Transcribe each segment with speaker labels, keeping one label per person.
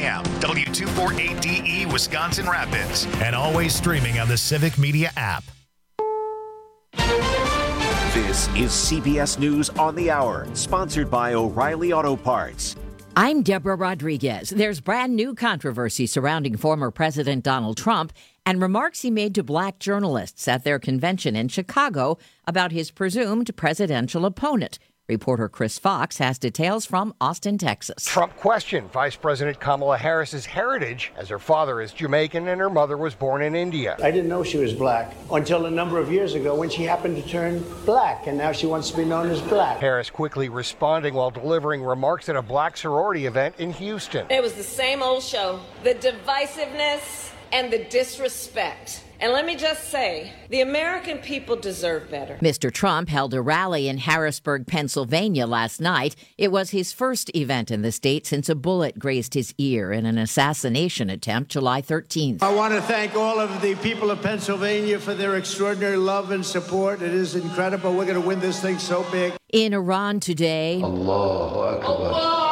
Speaker 1: a.m., W248DE Wisconsin Rapids. And always streaming on the Civic Media app.
Speaker 2: This is CBS News on the Hour, sponsored by O'Reilly Auto Parts.
Speaker 3: I'm Deborah Rodriguez. There's brand new controversy surrounding former President Donald Trump and remarks he made to black journalists at their convention in Chicago about his presumed presidential opponent. Reporter Chris Fox has details from Austin, Texas.
Speaker 4: Trump questioned Vice President Kamala Harris's heritage, as her father is Jamaican and her mother was born in India.
Speaker 5: I didn't know she was black until a number of years ago when she happened to turn black, and now she wants to be known as black.
Speaker 4: Harris quickly responding while delivering remarks at a black sorority event in Houston.
Speaker 6: It was the same old show, the divisiveness and the disrespect. And let me just say, the American people deserve better.
Speaker 3: Mr. Trump held a rally in Harrisburg, Pennsylvania last night. It was his first event in the state since a bullet grazed his ear in an assassination attempt July 13th.
Speaker 5: I want to thank all of the people of Pennsylvania for their extraordinary love and support. It is incredible. We're going to win this thing so big.
Speaker 3: In Iran today,
Speaker 7: Allahu Akbar.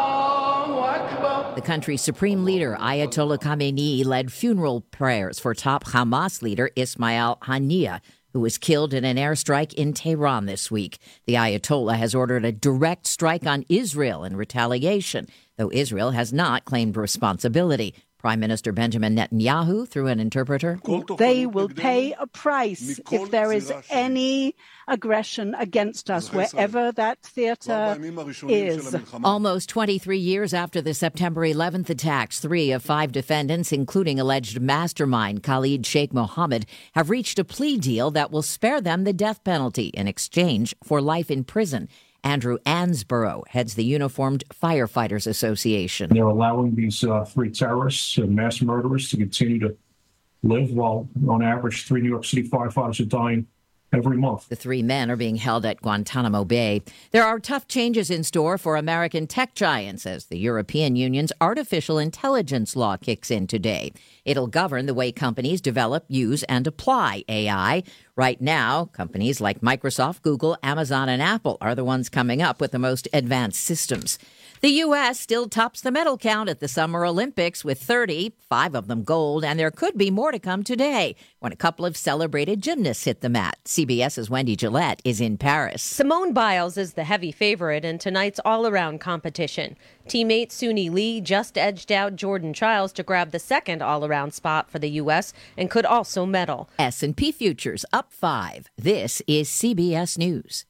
Speaker 3: The country's supreme leader, Ayatollah Khamenei, led funeral prayers for top Hamas leader Ismail Haniyeh, who was killed in an airstrike in Tehran this week. The Ayatollah has ordered a direct strike on Israel in retaliation, though Israel has not claimed responsibility. Prime Minister Benjamin Netanyahu, through an interpreter,
Speaker 8: they will pay a price if there is any aggression against us, wherever that theater is.
Speaker 3: Almost 23 years after the September 11th attacks, 3 of 5 defendants, including alleged mastermind Khalid Sheikh Mohammed, have reached a plea deal that will spare them the death penalty in exchange for life in prison. Andrew Ansborough heads the Uniformed Firefighters Association.
Speaker 9: They're allowing these 3 terrorists and mass murderers to continue to live while, on average, 3 New York City firefighters are dying every month.
Speaker 3: The 3 men are being held at Guantanamo Bay. There are tough changes in store for American tech giants as the European Union's artificial intelligence law kicks in today. It'll govern the way companies develop, use, and apply AI. Right now, companies like Microsoft, Google, Amazon, and Apple are the ones coming up with the most advanced systems. The U.S. still tops the medal count at the Summer Olympics with 30, 5 of them gold, and there could be more to come today when a couple of celebrated gymnasts hit the mat. CBS's Wendy Gillette is in Paris.
Speaker 10: Simone Biles is the heavy favorite in tonight's all-around competition. Teammate Suni Lee just edged out Jordan Chiles to grab the second all-around spot for the U.S. and could also medal.
Speaker 3: S&P futures up 5. This is CBS News.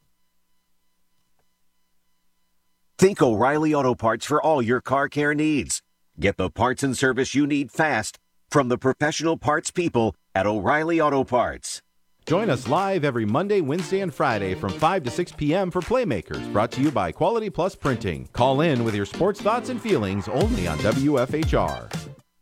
Speaker 2: Think O'Reilly Auto Parts for all your car care needs. Get the parts and service you need fast from the professional parts people at O'Reilly Auto Parts.
Speaker 11: Join us live every Monday, Wednesday, and Friday from 5 to 6 p.m. for Playmakers, brought to you by Quality Plus Printing. Call in with your sports thoughts and feelings only on WFHR.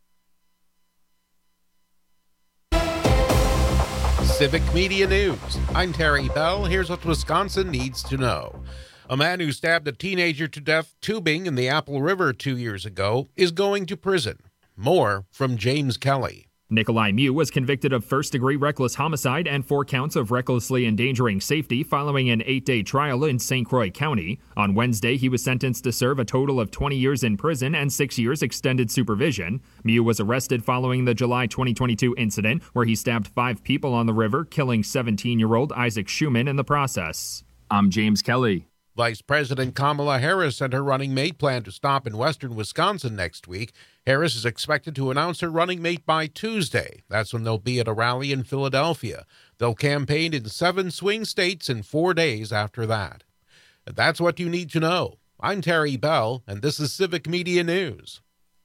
Speaker 12: Civic Media News. I'm Terry Bell. Here's what Wisconsin needs to know. A man who stabbed a teenager to death tubing in the Apple River 2 years ago is going to prison. More from James Kelly.
Speaker 13: Nikolai Mew was convicted of first-degree reckless homicide and 4 counts of recklessly endangering safety following an 8-day trial in St. Croix County. On Wednesday, he was sentenced to serve a total of 20 years in prison and 6 years extended supervision. Mew was arrested following the July 2022 incident where he stabbed 5 people on the river, killing 17-year-old Isaac Schumann in the process. I'm James Kelly.
Speaker 12: Vice President Kamala Harris and her running mate plan to stop in western Wisconsin next week. Harris is expected to announce her running mate by Tuesday. That's when they'll be at a rally in Philadelphia. They'll campaign in 7 swing states in 4 days after that. And that's what you need to know. I'm Terry Bell, and this is Civic Media News.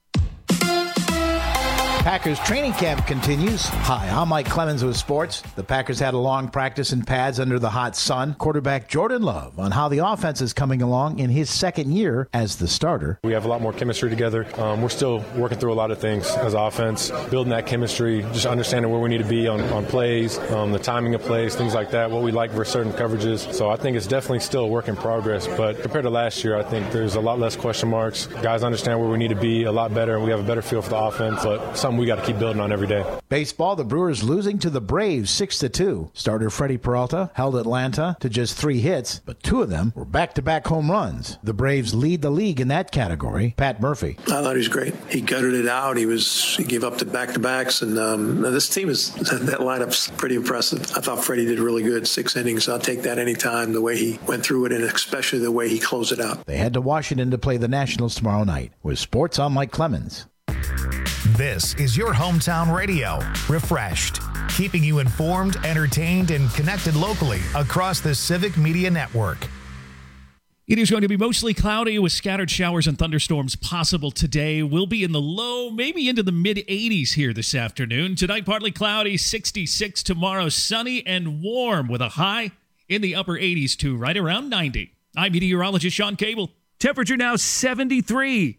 Speaker 14: Packers training camp continues. Hi, I'm Mike Clemens with sports. The Packers had a long practice in pads under the hot sun. Quarterback Jordan Love on how the offense is coming along in his second year as the starter.
Speaker 15: We have a lot more chemistry together. We're still working through a lot of things as offense, building that chemistry, just understanding where we need to be on plays, the timing of plays, things like that, what we like for certain coverages. So I think it's definitely still a work in progress. But compared to last year, I think there's a lot less question marks. Guys understand where we need to be a lot better, and we have a better feel for the offense. But something something we got to keep building on every day.
Speaker 14: Baseball, the Brewers losing to the Braves 6-2. Starter Freddie Peralta held Atlanta to just 3 hits, but 2 of them were back-to-back home runs. The Braves lead the league in that category. Pat Murphy.
Speaker 16: I thought he was great. He gutted it out. He gave up the back-to-backs, and this team that lineup's pretty impressive. I thought Freddie did really good. 6 innings. I'll take that anytime, the way he went through it, and especially the way he closed it out.
Speaker 14: They head to Washington to play the Nationals tomorrow night. With sports, I'm Mike Clemens.
Speaker 1: This is your hometown radio, refreshed, keeping you informed, entertained, and connected locally across the Civic Media Network.
Speaker 17: It is going to be mostly cloudy with scattered showers and thunderstorms possible today. We'll be in the low, maybe into the mid-80s here this afternoon. Tonight, partly cloudy, 66. Tomorrow, sunny and warm with a high in the upper 80s to right around 90. I'm meteorologist Sean Cable. Temperature now 73.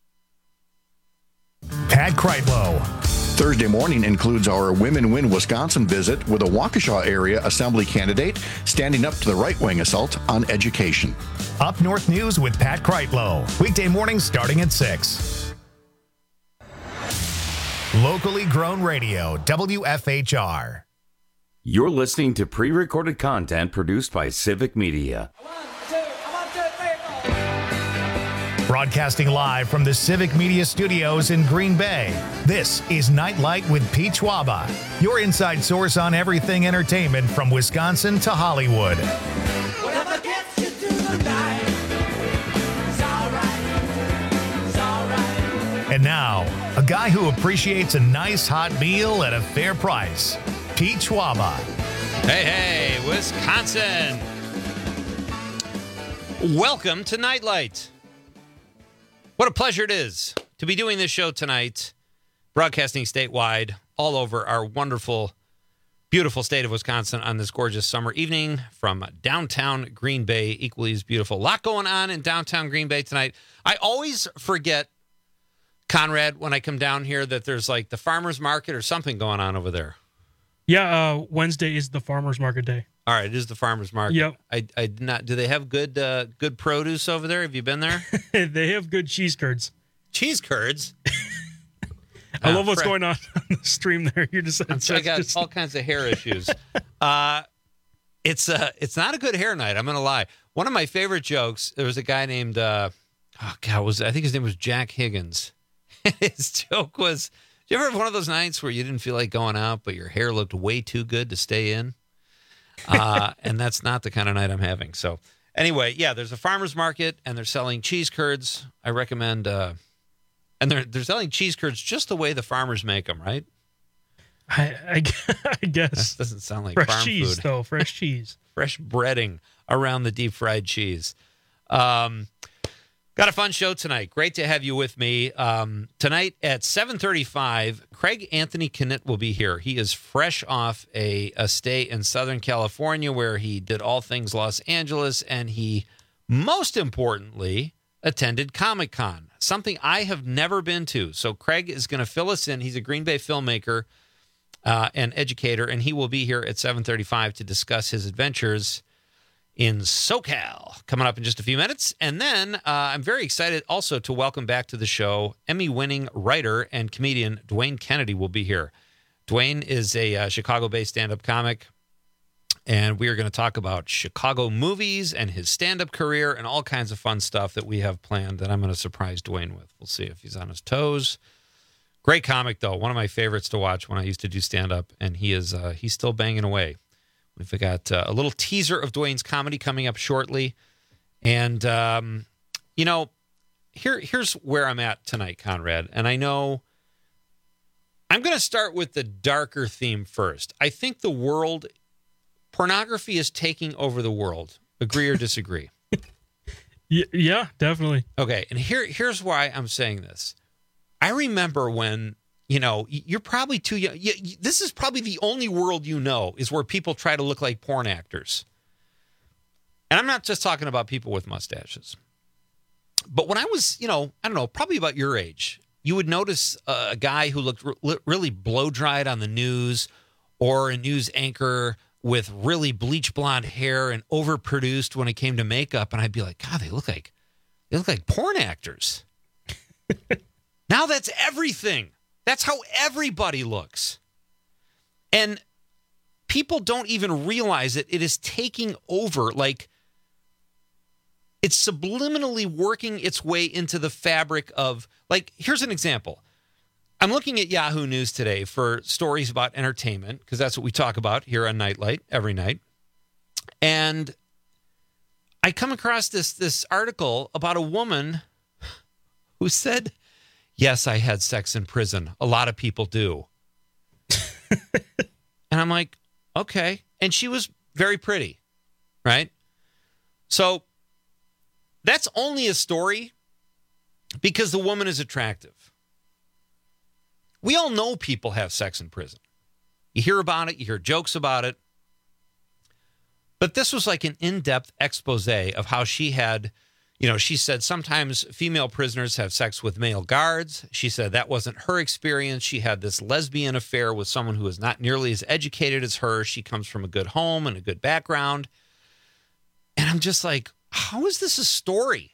Speaker 1: Pat Kreitlow.
Speaker 18: Thursday morning includes our Women Win Wisconsin visit with a Waukesha area assembly candidate standing up to the right-wing assault on education.
Speaker 1: Up North News with Pat Kreitlow. Weekday mornings starting at 6. Locally grown radio, WFHR.
Speaker 19: You're listening to pre-recorded content produced by Civic Media.
Speaker 1: Broadcasting live from the Civic Media Studios in Green Bay, this is Nightlight with Pete Schwaba, your inside source on everything entertainment from Wisconsin to Hollywood.
Speaker 20: Whatever gets you through the night, it's all right.
Speaker 1: And now, a guy who appreciates a nice hot meal at a fair price, Pete Schwaba.
Speaker 21: Hey, Wisconsin. Welcome to Nightlight. What a pleasure it is to be doing this show tonight, broadcasting statewide all over our wonderful, beautiful state of Wisconsin on this gorgeous summer evening from downtown Green Bay, equally as beautiful. A lot going on in downtown Green Bay tonight. I always forget, Conrad, when I come down here that there's like the farmer's market or something going on over there.
Speaker 22: Yeah, Wednesday is the farmer's market day.
Speaker 21: All right, it is the farmer's market.
Speaker 22: Yep.
Speaker 21: I did not. Do they have good produce over there? Have you been there?
Speaker 22: They have good cheese curds.
Speaker 21: Cheese curds.
Speaker 22: I love what's going on the stream there. You're just.
Speaker 21: I got all kinds of hair issues. It's not a good hair night. I'm gonna lie. One of my favorite jokes. There was a guy named I think his name was Jack Higgins. His joke was, did you ever have one of those nights where you didn't feel like going out, but your hair looked way too good to stay in? And that's not the kind of night I'm having. So anyway, yeah, there's a farmer's market and they're selling cheese curds. I recommend, and they're selling cheese curds just the way the farmers make them, right?
Speaker 22: I guess.
Speaker 21: That doesn't sound like
Speaker 22: fresh
Speaker 21: farm
Speaker 22: cheese,
Speaker 21: food.
Speaker 22: though. Fresh cheese.
Speaker 21: Fresh breading around the deep fried cheese. Got a fun show tonight. Great to have you with me. Tonight at 7:35, Craig Anthony Knitt will be here. He is fresh off a stay in Southern California where he did all things Los Angeles, and he, most importantly, attended Comic-Con, something I have never been to. So Craig is going to fill us in. He's a Green Bay filmmaker and educator, and he will be here at 7:35 to discuss his adventures in SoCal, coming up in just a few minutes. And then I'm very excited also to welcome back to the show Emmy-winning writer and comedian Dwayne Kennedy will be here. Dwayne is a Chicago-based stand-up comic, and we are going to talk about Chicago movies and his stand-up career and all kinds of fun stuff that we have planned that I'm going to surprise Dwayne with. We'll see if he's on his toes. Great comic, though. One of my favorites to watch when I used to do stand-up, and he's still banging away. We've got a little teaser of Dwayne's comedy coming up shortly. And, here's where I'm at tonight, Conrad. And I know I'm going to start with the darker theme first. I think pornography is taking over the world. Agree or disagree?
Speaker 22: Yeah, definitely.
Speaker 21: Okay, and here's why I'm saying this. I remember when, you're probably too young. This is probably the only world is where people try to look like porn actors. And I'm not just talking about people with mustaches. But when I was, probably about your age, you would notice a guy who looked really blow-dried on the news, or a news anchor with really bleach blonde hair and overproduced when it came to makeup. And I'd be like, God, they look like porn actors. Now that's everything. That's how everybody looks. And people don't even realize it. It is taking over. Like, it's subliminally working its way into the fabric of, like, here's an example. I'm looking at Yahoo News today for stories about entertainment, because that's what we talk about here on Nightlight every night. And I come across this article about a woman who said, yes, I had sex in prison. A lot of people do. And I'm like, okay. And she was very pretty, right? So that's only a story because the woman is attractive. We all know people have sex in prison. You hear about it. You hear jokes about it. But this was like an in-depth expose of how she had, she said sometimes female prisoners have sex with male guards. She said that wasn't her experience. She had this lesbian affair with someone who is not nearly as educated as her. She comes from a good home and a good background. And I'm just like, how is this a story?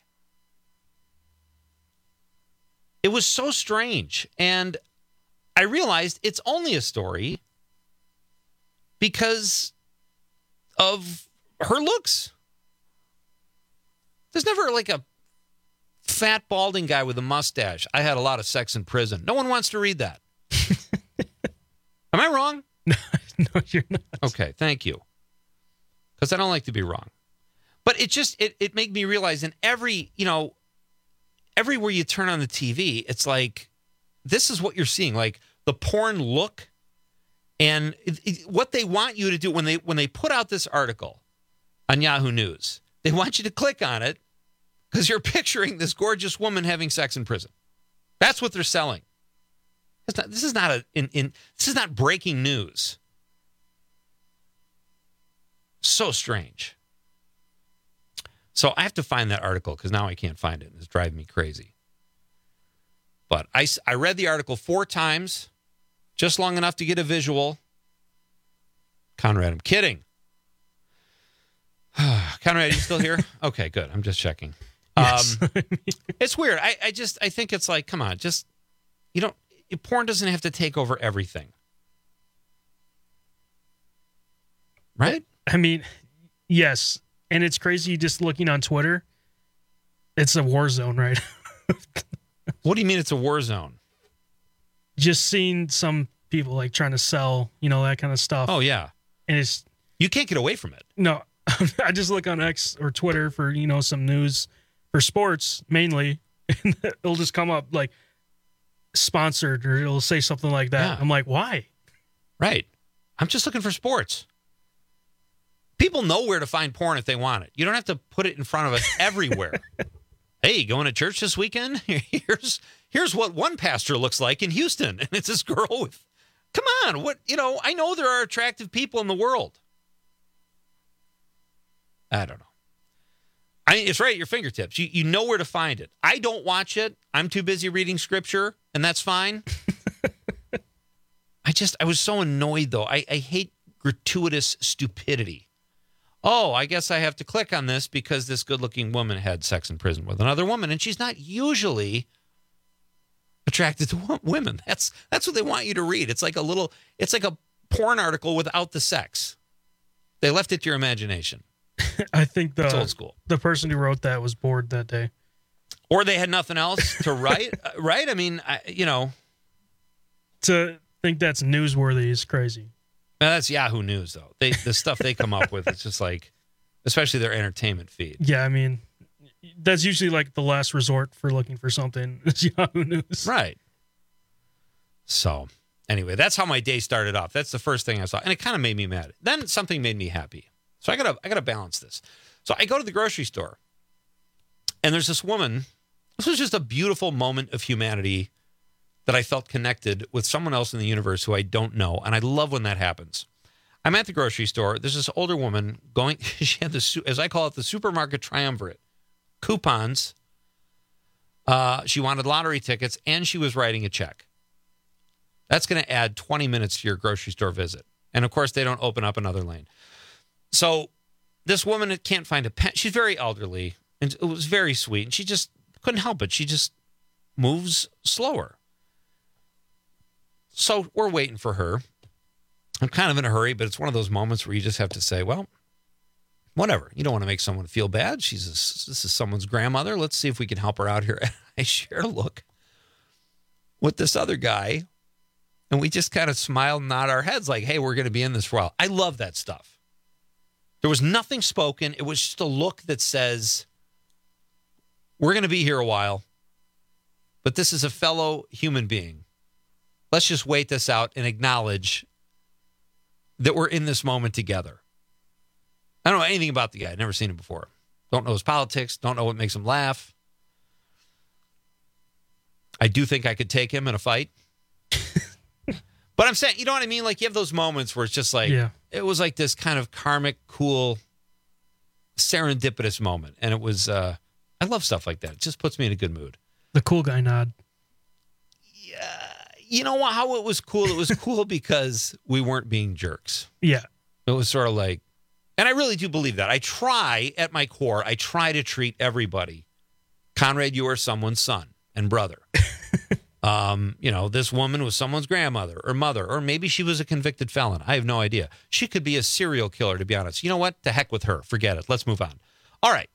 Speaker 21: It was so strange. And I realized it's only a story because of her looks. There's never like a fat, balding guy with a mustache. I had a lot of sex in prison. No one wants to read that. Am I wrong?
Speaker 22: No, you're not.
Speaker 21: Okay, thank you. Because I don't like to be wrong. But it made me realize in everywhere you turn on the TV, it's like, this is what you're seeing. Like the porn look. And what they want you to do when they put out this article on Yahoo News, they want you to click on it because you're picturing this gorgeous woman having sex in prison. That's what they're selling. This is not breaking news. So strange. So I have to find that article because now I can't find it. It's driving me crazy. But I read the article 4 times. Just long enough to get a visual. Conrad, I'm kidding. Conrad, you still here? Okay, good. I'm just checking.
Speaker 22: Yes.
Speaker 21: It's weird. I think it's like, come on, just, porn doesn't have to take over everything. Right?
Speaker 22: I mean, yes. And it's crazy just looking on Twitter. It's a war zone, right?
Speaker 21: What do you mean it's a war zone?
Speaker 22: Just seeing some people like trying to sell, that kind of stuff.
Speaker 21: Oh, yeah.
Speaker 22: And
Speaker 21: you can't get away from it.
Speaker 22: No, I just look on X or Twitter for, some news for sports mainly. And it'll just come up like sponsored or it'll say something like that. Yeah. I'm like, why?
Speaker 21: Right. I'm just looking for sports. People know where to find porn if they want it. You don't have to put it in front of us everywhere. Hey, going to church this weekend? Here's what one pastor looks like in Houston. And it's this girl with, come on, I know there are attractive people in the world. I don't know. It's right at your fingertips. You know where to find it. I don't watch it. I'm too busy reading scripture, and that's fine. I was so annoyed, though. I hate gratuitous stupidity. Oh, I guess I have to click on this because this good-looking woman had sex in prison with another woman, and she's not usually attracted to women. That's what they want you to read. It's like a porn article without the sex. They left it to your imagination.
Speaker 22: I think
Speaker 21: it's old school.
Speaker 22: The person who wrote that was bored that day.
Speaker 21: Or they had nothing else to write, right? I mean,
Speaker 22: To think that's newsworthy is crazy.
Speaker 21: That's Yahoo News, though. The stuff they come up with, it's just like, especially their entertainment feed.
Speaker 22: Yeah, I mean, that's usually like the last resort for looking for something. It's Yahoo News.
Speaker 21: Right. So, anyway, that's how my day started off. That's the first thing I saw. And it kind of made me mad. Then something made me happy. So I gotta balance this. So I go to the grocery store, and there's this woman. This was just a beautiful moment of humanity that I felt connected with someone else in the universe who I don't know. And I love when that happens. I'm at the grocery store. There's this older woman going, she had this, as I call it, the supermarket triumvirate. Coupons. She wanted lottery tickets, and she was writing a check. That's going to add 20 minutes to your grocery store visit. And, of course, they don't open up another lane. So this woman can't find a pen. She's very elderly, and it was very sweet. And she just couldn't help it. She just moves slower. So we're waiting for her. I'm kind of in a hurry, but it's one of those moments where you just have to say, well, whatever. You don't want to make someone feel bad. This is someone's grandmother. Let's see if we can help her out here. And I shared a look with this other guy, and we just kind of smiled and nod our heads like, hey, we're going to be in this for a while. I love that stuff. There was nothing spoken. It was just a look that says, we're going to be here a while, but this is a fellow human being. Let's just wait this out and acknowledge that we're in this moment together. I don't know anything about the guy. I've never seen him before. Don't know his politics. Don't know what makes him laugh. I do think I could take him in a fight. But I'm saying, you know what I mean? Like, you have those moments where it's just like, it was like this kind of karmic, cool, serendipitous moment. And it was, I love stuff like that. It just puts me in a good mood.
Speaker 22: The cool guy nod.
Speaker 21: You know how it was cool? It was cool because we weren't being jerks.
Speaker 22: Yeah.
Speaker 21: It was sort of like, and I really do believe that. I try, at my core, I try to treat everybody. Conrad, you are someone's son and brother. This woman was someone's grandmother or mother, or maybe she was a convicted felon. I have no idea. She could be a serial killer, to be honest. You know what? To heck with her. Forget it. Let's move on. All right.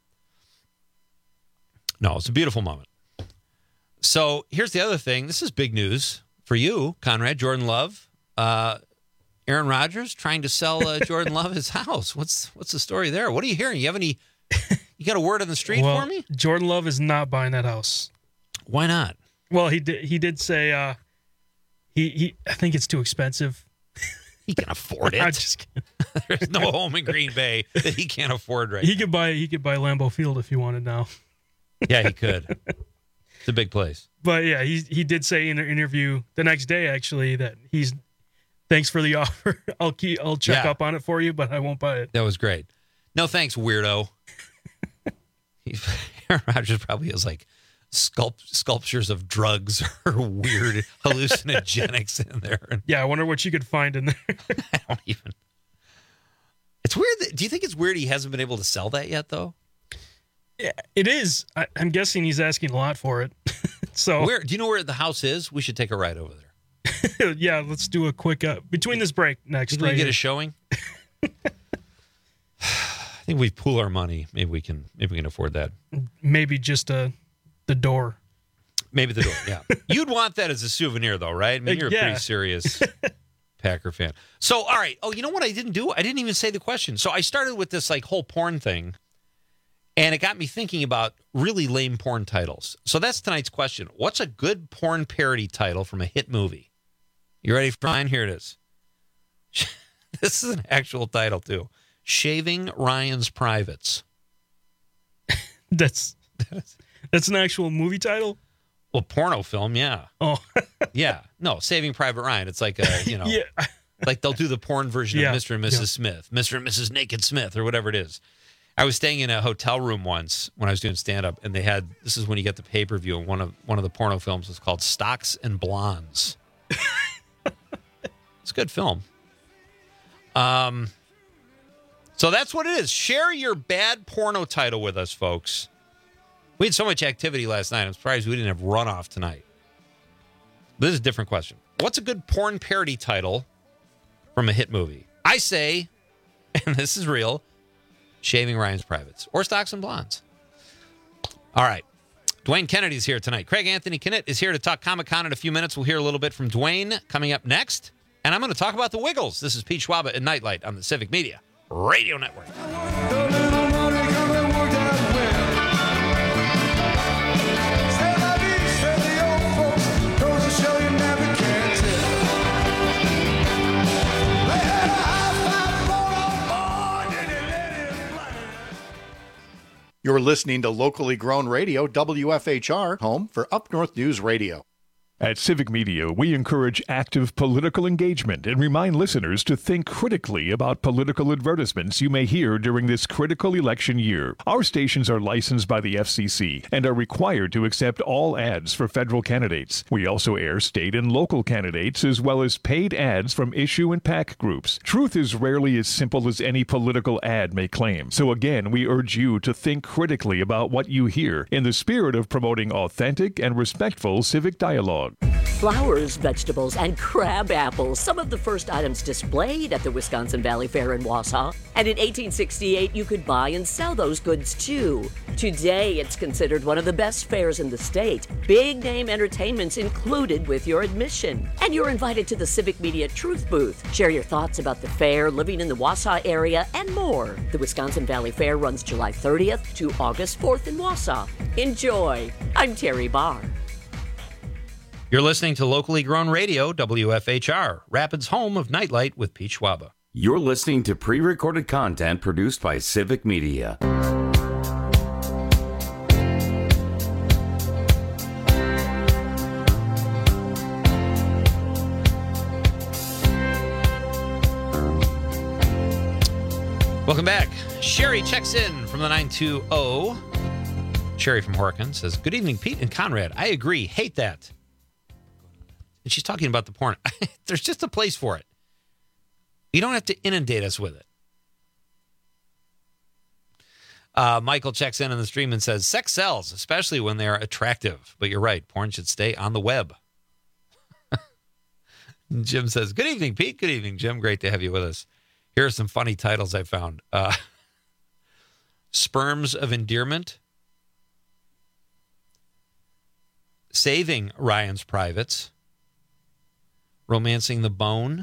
Speaker 21: No, it's a beautiful moment. So here's the other thing. This is big news for you, Conrad. Jordan Love. Aaron Rodgers trying to sell Jordan Love his house. What's the story there? What are you hearing? You got a word on the street for me?
Speaker 22: Jordan Love is not buying that house.
Speaker 21: Why not?
Speaker 22: Well, he did say he I think it's too expensive.
Speaker 21: He can afford it.
Speaker 22: I'm just kidding.
Speaker 21: There's no home in Green Bay that he can't afford right
Speaker 22: now. He could buy Lambeau Field if he wanted now.
Speaker 21: Yeah, he could. It's a big place.
Speaker 22: But yeah, he did say in an interview the next day actually that thanks for the offer. I'll check up on it for you, but I won't buy it.
Speaker 21: That was great. No thanks, weirdo. Aaron Rodgers probably has like sculptures of drugs or weird hallucinogenics in there.
Speaker 22: Yeah, I wonder what you could find in there.
Speaker 21: I don't even. It's weird. Do you think it's weird he hasn't been able to sell that yet, though?
Speaker 22: Yeah, it is. I'm guessing he's asking a lot for it. So,
Speaker 21: do you know where the house is? We should take a ride over there.
Speaker 22: Yeah, let's do a quick between this break next.
Speaker 21: Can we get a showing? I think we pool our money. Maybe we can afford that.
Speaker 22: Maybe just the door.
Speaker 21: Maybe the door. Yeah, you'd want that as a souvenir, though, right? I mean, you're a pretty serious Packer fan. So, all right. Oh, you know what I didn't do? I didn't even say the question. So I started with this like whole porn thing. And it got me thinking about really lame porn titles. So that's tonight's question. What's a good porn parody title from a hit movie? You ready for mine? Here it is. This is an actual title, too. Shaving Ryan's Privates.
Speaker 22: That's an actual movie title?
Speaker 21: Well, porno film, yeah.
Speaker 22: Oh.
Speaker 21: Yeah. No, Saving Private Ryan. It's like yeah. Like they'll do the porn version of Mr. and Mrs. Smith, Mr. and Mrs. Naked Smith, or whatever it is. I was staying in a hotel room once when I was doing stand-up, and they had, this is when you get the pay-per-view, and one of the porno films was called Stocks and Blondes. It's a good film. So that's what it is. Share your bad porno title with us, folks. We had so much activity last night. I'm surprised we didn't have runoff tonight. This is a different question. What's a good porn parody title from a hit movie? I say, and this is real, Shaving Ryan's Privates or Stocks and Blondes. All right. Dwayne Kennedy's here tonight. Craig Anthony Knitt is here to talk Comic-Con in a few minutes. We'll hear a little bit from Dwayne coming up next. And I'm going to talk about the Wiggles. This is Pete Schwaba and Nightlight on the Civic Media Radio Network.
Speaker 18: You're listening to locally grown radio, WFHR, home for Up North News Radio.
Speaker 4: At Civic Media, we encourage active political engagement and remind listeners to think critically about political advertisements you may hear during this critical election year. Our stations are licensed by the FCC and are required to accept all ads for federal candidates. We also air state and local candidates as well as paid ads from issue and PAC groups. Truth is rarely as simple as any political ad may claim. So again, we urge you to think critically about what you hear in the spirit of promoting authentic and respectful civic dialogue.
Speaker 5: out.
Speaker 6: Flowers, vegetables, and crab apples, some of the first items displayed at the Wisconsin Valley Fair in Wausau. And in 1868, you could buy and sell those goods too. Today, it's considered one of the best fairs in the state. Big name entertainments included with your admission. And you're invited to the Civic Media Truth Booth. Share your thoughts about the fair, living in the Wausau area, and more. The Wisconsin Valley Fair runs July 30th to August 4th in Wausau. Enjoy. I'm Terry Barr.
Speaker 21: You're listening to locally grown radio, WFHR, Rapids' home of Nightlight with Pete Schwaba.
Speaker 19: You're listening to pre-recorded content produced by Civic Media.
Speaker 21: Welcome back. Sherry checks in from the 920. Sherry from Horkin says, "Good evening, Pete and Conrad. I agree. Hate that." And she's talking about the porn. There's just a place for it. You don't have to inundate us with it. Michael checks in on the stream and says, "Sex sells, especially when they are attractive. But you're right. Porn should stay on the web." Jim says, "Good evening, Pete. Good evening, Jim. Great to have you with us. Here are some funny titles I found. Sperms of Endearment. Saving Ryan's Privates. Romancing the Bone.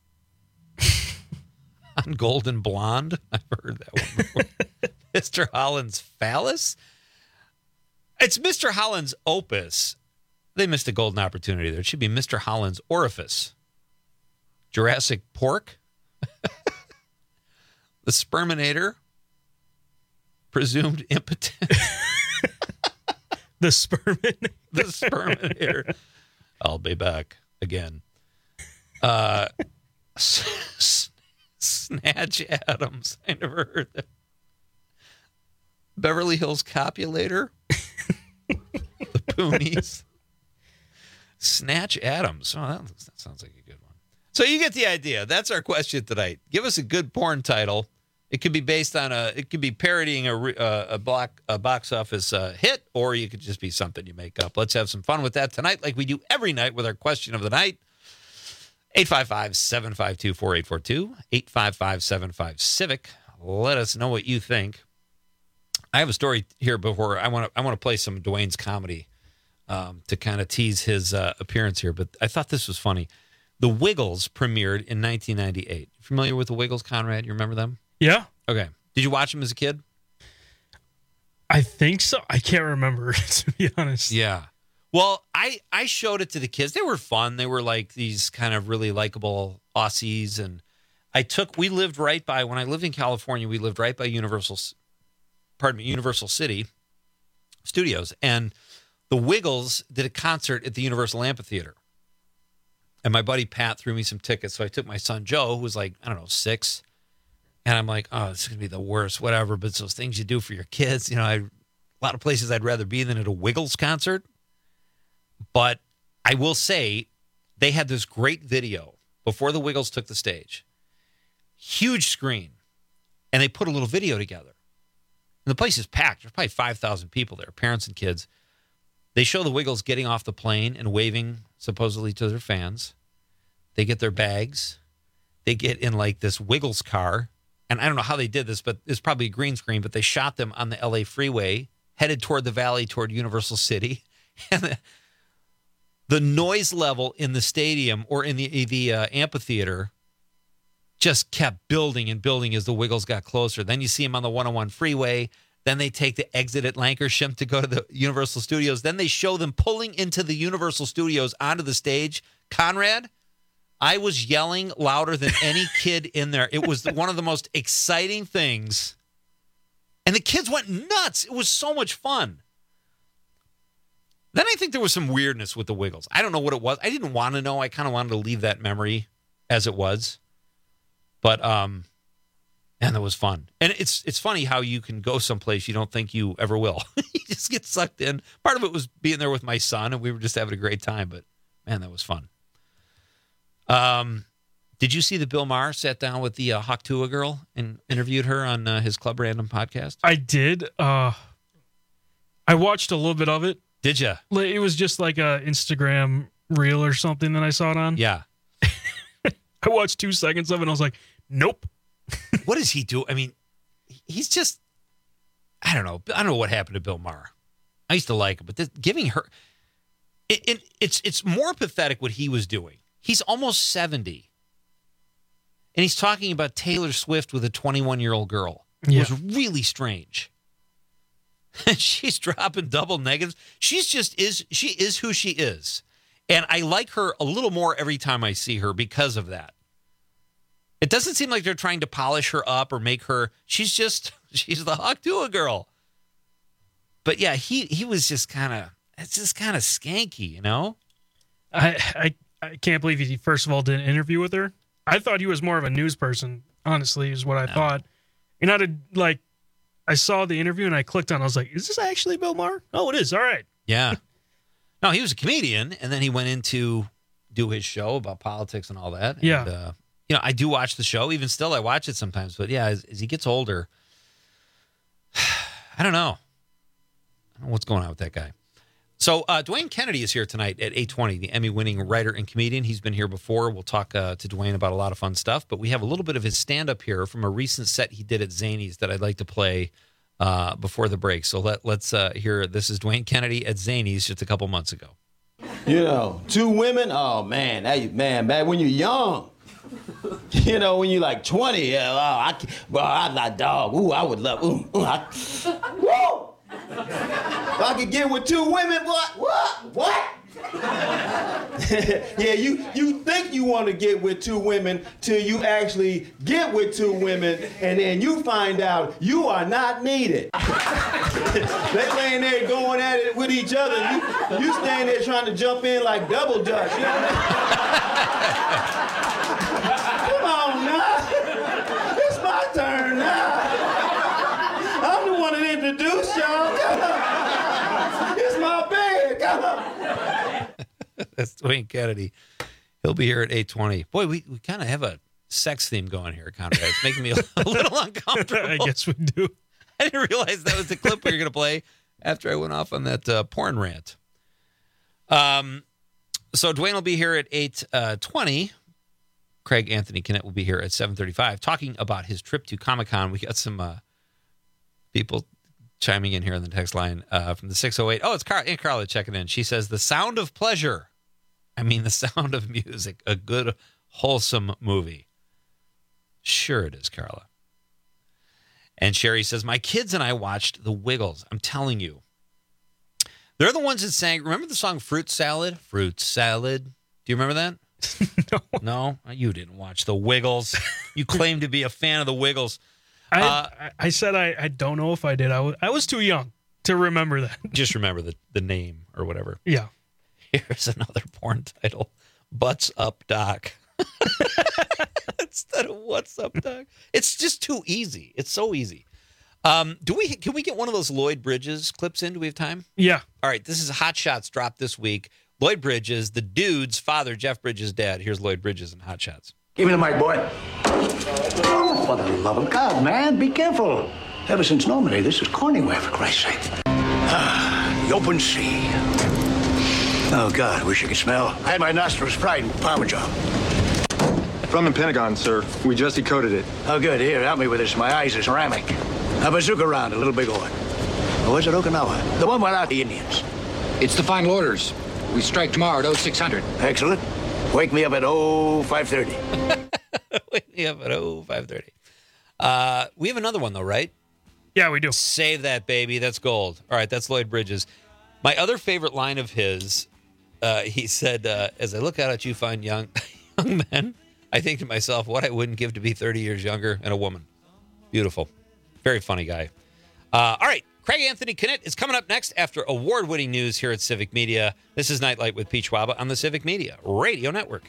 Speaker 21: On Golden Blonde. I've heard that one before. Mr. Holland's Phallus. It's Mr. Holland's Opus. They missed a golden opportunity there. It should be Mr. Holland's Orifice. Jurassic Pork. The Sperminator. Presumed Impotent.
Speaker 22: The Sperminator.
Speaker 21: The Sperminator. I'll be back again. Snatch Adams. I never heard that. Beverly Hills Copulator. The Poonies. Snatch Adams. Oh, that sounds like a good one. So you get the idea. That's our question tonight. Give us a good porn title. It could be based on it could be parodying a box office hit, or you could just be something you make up. Let's have some fun with that tonight, like we do every night with our question of the night. 855-752-4842, 855-75-CIVIC. Let us know what you think. I have a story here before I want to play some Dwayne's comedy to kind of tease his appearance here, but I thought this was funny. The Wiggles premiered in 1998. Familiar with the Wiggles, Conrad? You remember them?
Speaker 22: Yeah.
Speaker 21: Okay. Did you watch them as a kid?
Speaker 22: I think so. I can't remember, to be honest.
Speaker 21: Yeah. Well, I showed it to the kids. They were fun. They were like these kind of really likable Aussies. And we lived right by, when I lived in California, we lived right by Universal City Studios. And the Wiggles did a concert at the Universal Amphitheater. And my buddy Pat threw me some tickets. So I took my son Joe, who was like, 6. And I'm like, oh, this is going to be the worst, whatever. But it's those things you do for your kids. A lot of places I'd rather be than at a Wiggles concert. But I will say they had this great video before the Wiggles took the stage. Huge screen. And they put a little video together. And the place is packed. There's probably 5,000 people there, parents and kids. They show the Wiggles getting off the plane and waving supposedly to their fans. They get their bags. They get in like this Wiggles car. And I don't know how they did this, but it's probably a green screen, but they shot them on the LA freeway, headed toward the valley, toward Universal City. And the noise level in the stadium or in the amphitheater just kept building and building as the Wiggles got closer. Then you see them on the 101 freeway. Then they take the exit at Lankershim to go to the Universal Studios. Then they show them pulling into the Universal Studios onto the stage. Conrad, I was yelling louder than any kid in there. It was one of the most exciting things. And the kids went nuts. It was so much fun. Then I think there was some weirdness with the Wiggles. I don't know what it was. I didn't want to know. I kind of wanted to leave that memory as it was. But, and it was fun. And it's funny how you can go someplace you don't think you ever will. You just get sucked in. Part of it was being there with my son, and we were just having a great time. But, man, that was fun. Did you see that Bill Maher sat down with the Hawk-Tuah girl and interviewed her on his Club Random podcast?
Speaker 22: I did. I watched a little bit of it.
Speaker 21: Did you?
Speaker 22: It was just like a Instagram reel or something that I saw it on.
Speaker 21: Yeah.
Speaker 22: I watched 2 seconds of it and I was like, nope.
Speaker 21: What does he do? I mean, he's just, I don't know what happened to Bill Maher. I used to like him, but giving her, it's more pathetic what he was doing. He's almost 70. And he's talking about Taylor Swift with a 21-year-old girl. It was really strange. She's dropping double negatives. She is who she is. And I like her a little more every time I see her because of that. It doesn't seem like they're trying to polish her up or make her, she's the Hawk Tuah girl. But yeah, he was just kind of skanky, you know?
Speaker 22: I can't believe he, first of all, did an interview with her. I thought he was more of a news person, honestly, is what I thought. And I saw the interview and I clicked on it. I was like, is this actually Bill Maher? Oh, it is. All right.
Speaker 21: Yeah. No, he was a comedian, and then he went in to do his show about politics and all that.
Speaker 22: Yeah.
Speaker 21: And, I do watch the show. Even still, I watch it sometimes. But, yeah, as he gets older, I don't know. I don't know what's going on with that guy. So Dwayne Kennedy is here tonight at 8:20, the Emmy-winning writer and comedian. He's been here before. We'll talk to Dwayne about a lot of fun stuff. But we have a little bit of his stand-up here from a recent set he did at Zanies that I'd like to play before the break. So let's hear. This is Dwayne Kennedy at Zanies just a couple months ago.
Speaker 5: 2 women. Oh man, back when you're young. When you're like 20. I'm like dog. Ooh, I would love. Whoa! If I could get with 2 women, what? Yeah, you think you want to get with 2 women till you actually get with 2 women, and then you find out you are not needed. They laying there going at it with each other. You standing there trying to jump in like double dutch. You know what I mean? Come on now. It's my turn now. I'm the one that introduced y'all. Come on. It's my bed. Come on.
Speaker 21: That's Dwayne Kennedy. He'll be here at 8:20. Boy, we kind of have a sex theme going here, Conrad. It's making me a little uncomfortable.
Speaker 22: I guess we do.
Speaker 21: I didn't realize that was the clip we were going to play after I went off on that porn rant. So Dwayne will be here at 8:20. Craig Anthony Kennett will be here at 7:35 talking about his trip to Comic-Con. We got some people chiming in here on the text line from the 608. Oh, it's Carla checking in. She says, the sound of pleasure. I mean, the sound of music. A good, wholesome movie. Sure it is, Carla. And Sherry says, my kids and I watched The Wiggles. I'm telling you. They're the ones that sang, remember the song Fruit Salad? Fruit Salad. Do you remember that? No? You didn't watch The Wiggles. You claim to be a fan of The Wiggles.
Speaker 22: I said I don't know if I did. I was too young to remember that.
Speaker 21: Just remember the name or whatever.
Speaker 22: Yeah.
Speaker 21: Here's another porn title. Butts Up Doc. Instead of What's Up Doc. It's just too easy. It's so easy. Can we get one of those Lloyd Bridges clips in? Do we have time?
Speaker 22: Yeah.
Speaker 21: All right. This is Hot Shots dropped this week. Lloyd Bridges, the dude's father, Jeff Bridges' dad. Here's Lloyd Bridges in Hot Shots.
Speaker 7: Give me the mic, boy. Oh, for the love of God, man, be careful. Ever since Normandy, this is Cornyware, for Christ's sake. The open sea. Oh, God, wish you could smell. I had my nostrils fried in Parmesan.
Speaker 23: From the Pentagon, sir. We just decoded it.
Speaker 7: Oh, good. Here, help me with this. My eyes are ceramic. A bazooka round, a little big one. Oh, where's it, Okinawa? The one without the Indians.
Speaker 24: It's the final orders. We strike tomorrow at 0600.
Speaker 7: Excellent. Wake me up at 0530.
Speaker 21: Wake me up at 0530. We have another one, though, right?
Speaker 22: Yeah, we do.
Speaker 21: Save that, baby. That's gold. All right, that's Lloyd Bridges. My other favorite line of his, he said, as I look out at you fine young men, I think to myself, what I wouldn't give to be 30 years younger and a woman. Beautiful. Very funny guy. All right. Craig Anthony Kennett is coming up next after award-winning news here at Civic Media. This is Nightlight with Pete Schwaba on the Civic Media Radio Network.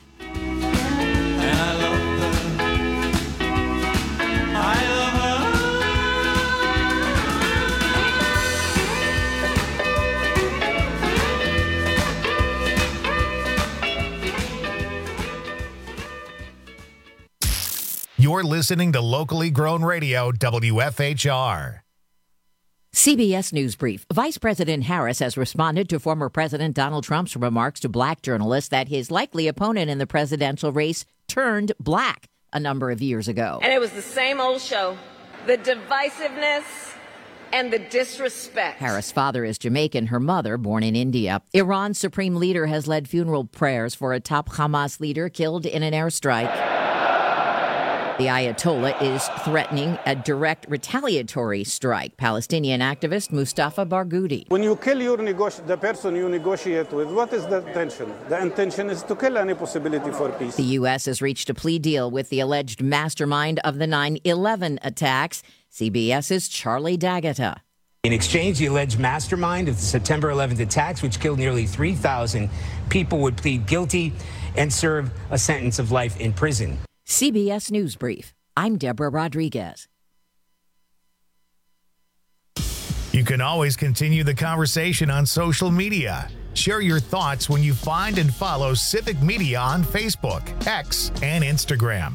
Speaker 1: You're listening to locally grown radio WFHR.
Speaker 3: CBS News Brief. Vice President Harris has responded to former President Donald Trump's remarks to black journalists that his likely opponent in the presidential race turned black a number of years ago.
Speaker 8: And it was the same old show. The divisiveness and the disrespect.
Speaker 3: Harris' father is Jamaican, her mother born in India. Iran's supreme leader has led funeral prayers for a top Hamas leader killed in an airstrike. The Ayatollah is threatening a direct retaliatory strike. Palestinian activist Mustafa Barghouti.
Speaker 9: When you kill the person you negotiate with, what is the intention? The intention is to kill any possibility for peace.
Speaker 3: The U.S. has reached a plea deal with the alleged mastermind of the 9/11 attacks. CBS's Charlie D'Agata.
Speaker 10: In exchange, the alleged mastermind of the September 11th attacks, which killed nearly 3,000 people, would plead guilty and serve a sentence of life in prison.
Speaker 3: CBS News Brief. I'm Deborah Rodriguez.
Speaker 1: You can always continue the conversation on social media. Share your thoughts when you find and follow Civic Media on Facebook, X, and Instagram.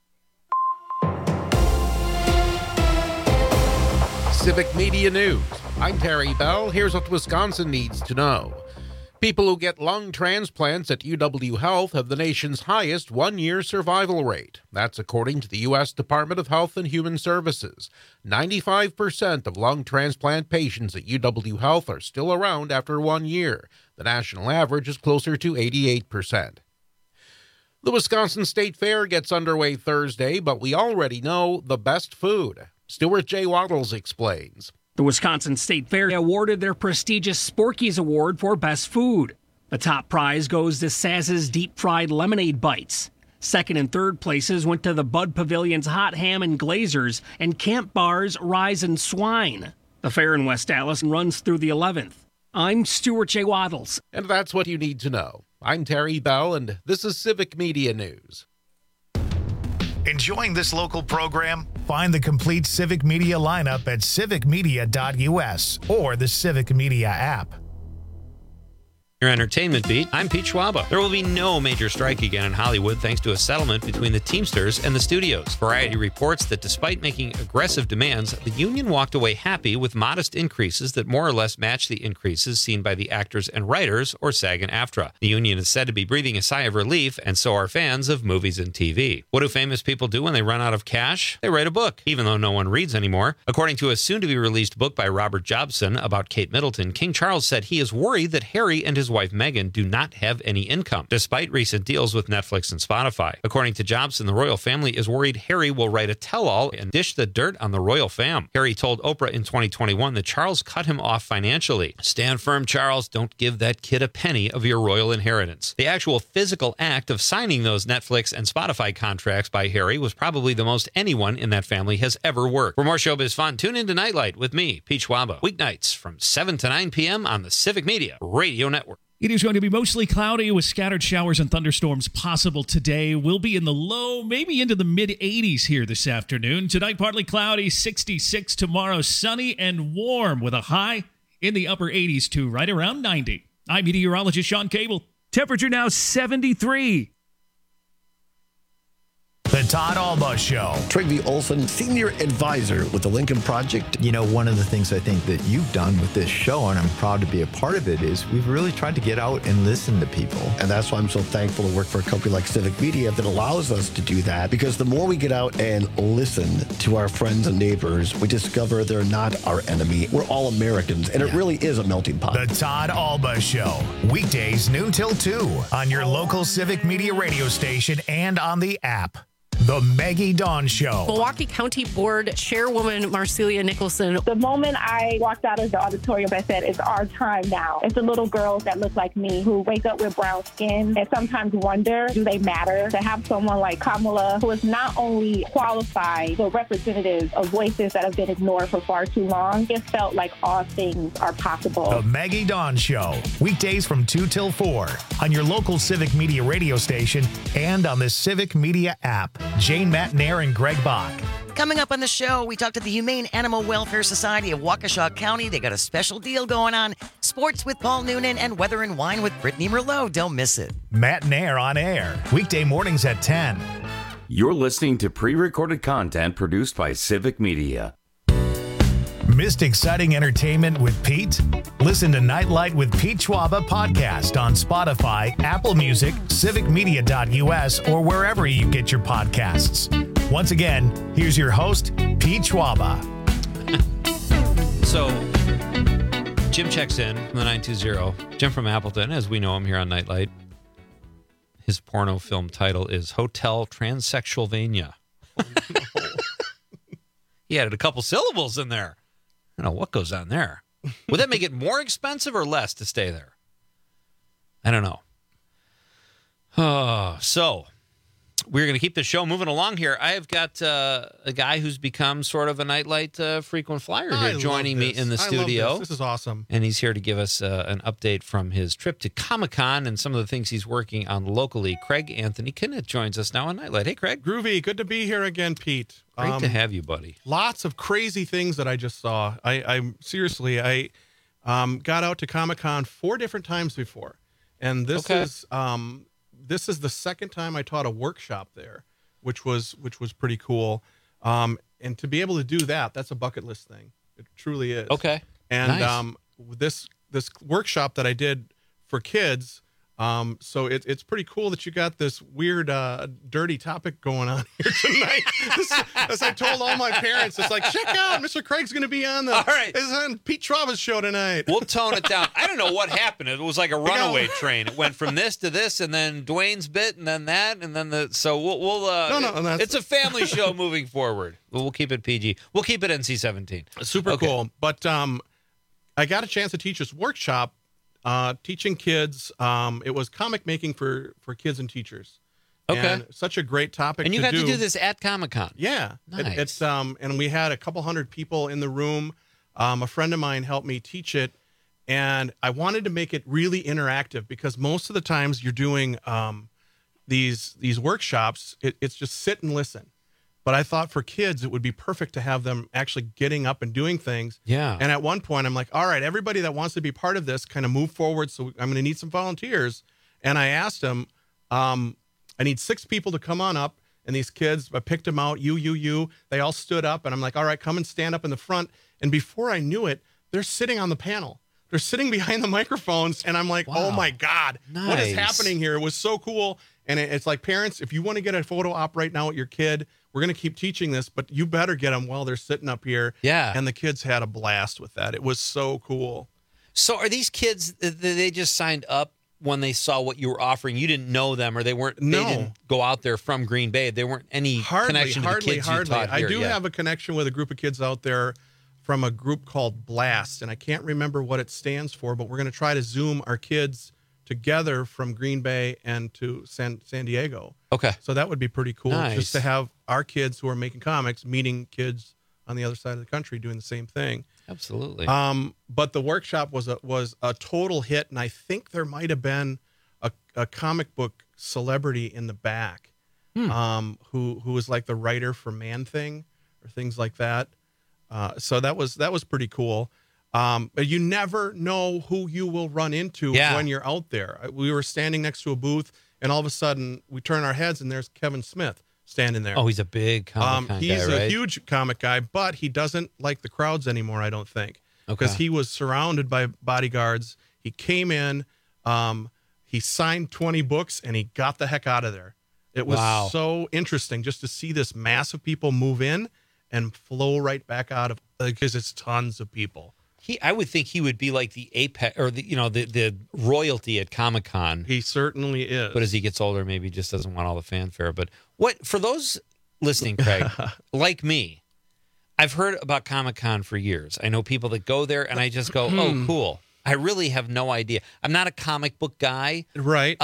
Speaker 12: Civic Media News. I'm Terry Bell. Here's what Wisconsin needs to know. People who get lung transplants at UW Health have the nation's highest one-year survival rate. That's according to the U.S. Department of Health and Human Services. 95% of lung transplant patients at UW Health are still around after 1 year. The national average is closer to 88%. The Wisconsin State Fair gets underway Thursday, but we already know the best food. Stuart J. Waddles explains.
Speaker 25: The Wisconsin State Fair awarded their prestigious Sporky's Award for Best Food. The top prize goes to Saz's deep-fried lemonade bites. Second and third places went to the Bud Pavilion's Hot Ham and Glazers and Camp Bar's Rise and Swine. The fair in West Allis runs through the 11th. I'm Stuart J. Waddles.
Speaker 12: And that's what you need to know. I'm Terry Bell, and this is Civic Media News.
Speaker 1: Enjoying this local program? Find the complete Civic Media lineup at civicmedia.us or the Civic Media app.
Speaker 21: Your entertainment beat. I'm Pete Schwaba. There will be no major strike again in Hollywood thanks to a settlement between the Teamsters and the studios. Variety reports that despite making aggressive demands, the union walked away happy with modest increases that more or less match the increases seen by the actors and writers, or SAG and AFTRA. The union is said to be breathing a sigh of relief, and so are fans of movies and TV. What do famous people do when they run out of cash? They write a book, even though no one reads anymore. According to a soon-to-be-released book by Robert Jobson about Kate Middleton, King Charles said he is worried that Harry and his wife Meghan do not have any income, despite recent deals with Netflix and Spotify. According to Jobson, the royal family is worried Harry will write a tell-all and dish the dirt on the royal fam. Harry told Oprah in 2021 that Charles cut him off financially. Stand firm, Charles. Don't give that kid a penny of your royal inheritance. The actual physical act of signing those Netflix and Spotify contracts by Harry was probably the most anyone in that family has ever worked. For more showbiz fun, tune into Nightlight with me, Pete Schwaba, weeknights from 7 to 9 p.m. on the Civic Media Radio Network.
Speaker 17: It is going to be mostly cloudy with scattered showers and thunderstorms possible today. We'll be in the low, maybe into the mid-80s here this afternoon. Tonight, partly cloudy, 66. Tomorrow, sunny and warm with a high in the upper 80s to right around 90. I'm meteorologist Sean Cable. Temperature now 73.
Speaker 1: The Todd Alba Show.
Speaker 26: Trygve Olson, Senior Advisor with the Lincoln Project.
Speaker 27: You know, one of the things I think that you've done with this show, and I'm proud to be a part of it, is we've really tried to get out and listen to people.
Speaker 26: And that's why I'm so thankful to work for a company like Civic Media that allows us to do that. Because the more we get out and listen to our friends and neighbors, we discover they're not our enemy. We're all Americans, and it really is a melting pot.
Speaker 1: The Todd Alba Show. Weekdays noon till 2 on your local Civic Media radio station and on the app. The Maggie Dawn Show.
Speaker 28: Milwaukee County Board Chairwoman Marcelia Nicholson.
Speaker 29: The moment I walked out of the auditorium, I said, it's our time now. It's the little girls that look like me who wake up with brown skin and sometimes wonder, do they matter? To have someone like Kamala, who is not only qualified, but representative of voices that have been ignored for far too long, it felt like all things are possible.
Speaker 1: The Maggie Dawn Show. Weekdays from 2 till 4 on your local Civic Media radio station and on the Civic Media app. Jane Matnair and Greg Bach.
Speaker 30: Coming up on the show, we talked to the Humane Animal Welfare Society of Waukesha County. They got a special deal going on. Sports with Paul Noonan and Weather and Wine with Brittany Merlot. Don't miss it.
Speaker 1: Matnair on air. Weekday mornings at 10.
Speaker 19: You're listening to pre-recorded content produced by Civic Media.
Speaker 1: Missed exciting entertainment with Pete? Listen to Nightlight with Pete Schwaba podcast on Spotify, Apple Music, civicmedia.us, or wherever you get your podcasts. Once again, here's your host, Pete Schwaba.
Speaker 21: So, Jim checks in from the 920. Jim from Appleton, as we know him here on Nightlight. His porno film title is Hotel Transsexualvania. Oh, no. He added a couple syllables in there. I don't know what goes on there. Would that make it more expensive or less to stay there? I don't know. So, we're going to keep the show moving along here. I've got a guy who's become sort of a Nightlight frequent flyer here joining me in the studio.
Speaker 2: This is awesome.
Speaker 21: And he's here to give us an update from his trip to Comic-Con and some of the things he's working on locally. Craig Anthony Kennett joins us now on Nightlight. Hey, Craig.
Speaker 2: Groovy. Good to be here again, Pete.
Speaker 21: Great to have you, buddy.
Speaker 2: Lots of crazy things that I just saw. I seriously, I got out to Comic-Con 4 different times before. And this is the second time I taught a workshop there, which was pretty cool. And to be able to do that's a bucket list thing. It truly is.
Speaker 21: Okay.
Speaker 2: And
Speaker 21: nice.
Speaker 2: This workshop that I did for kids, so it's pretty cool that you got this weird dirty topic going on here tonight. As I told all my parents, it's like, check out, Mr. Craig's going to be on it's on Pete Schwaba's show tonight.
Speaker 21: We'll tone it down. I don't know what happened. It was like a runaway train. It went from this to this, and then Dwayne's bit, and then that, and then it's a family show moving forward. We'll keep it PG. We'll keep it NC-17.
Speaker 2: Super cool. But I got a chance to teach this workshop. Teaching kids, it was comic making for kids and teachers.
Speaker 21: Okay.
Speaker 2: And such a great topic.
Speaker 21: And you got to do this at Comic-Con.
Speaker 2: Yeah.
Speaker 21: Nice.
Speaker 2: It's and we had a couple hundred people in the room. A friend of mine helped me teach it, and I wanted to make it really interactive because most of the times you're doing these workshops, it's just sit and listen. But I thought for kids, it would be perfect to have them actually getting up and doing things.
Speaker 21: Yeah.
Speaker 2: And at one point, I'm like, all right, everybody that wants to be part of this, kind of move forward. So I'm going to need some volunteers. And I asked them, I need 6 people to come on up. And these kids, I picked them out, you. They all stood up. And I'm like, all right, come and stand up in the front. And before I knew it, they're sitting on the panel. They're sitting behind the microphones. And I'm like, oh, my God, What is happening here? It was so cool. And it's like, parents, if you want to get a photo op right now with your kid, we're going to keep teaching this, but you better get them while they're sitting up here.
Speaker 21: Yeah.
Speaker 2: And the kids had a blast with that. It was so cool.
Speaker 21: So are these kids, they just signed up when they saw what you were offering? You didn't know them, or they didn't go out there from Green Bay. They weren't any connection to the kids you taught here.
Speaker 2: I do have a connection with a group of kids out there from a group called Blast, and I can't remember what it stands for, but we're going to try to Zoom our kids together from Green Bay and to San Diego.
Speaker 21: Okay.
Speaker 2: So that would be pretty cool, just to have our kids who are making comics meeting kids on the other side of the country doing the same thing.
Speaker 21: Absolutely.
Speaker 2: But the workshop was a total hit, and I think there might have been a comic book celebrity in the back who was like the writer for Man-Thing or things like that. So that was pretty cool. But you never know who you will run into when you're out there. We were standing next to a booth, and all of a sudden we turn our heads, and there's Kevin Smith standing there.
Speaker 21: Oh, he's a big comic guy,
Speaker 2: he's
Speaker 21: right?
Speaker 2: a huge comic guy, but he doesn't like the crowds anymore, I don't think. Because he was surrounded by bodyguards. He came in, he signed 20 books, and he got the heck out of there. It was so interesting just to see this mass of people move in and flow right back out of, because it's tons of people.
Speaker 21: I would think he would be like the apex, or the royalty at Comic-Con.
Speaker 2: He certainly is.
Speaker 21: But as he gets older, maybe he just doesn't want all the fanfare. But for those listening, Craig, like me, I've heard about Comic-Con for years. I know people that go there, and I just go, oh, cool. I really have no idea. I'm not a comic book guy.
Speaker 2: Right.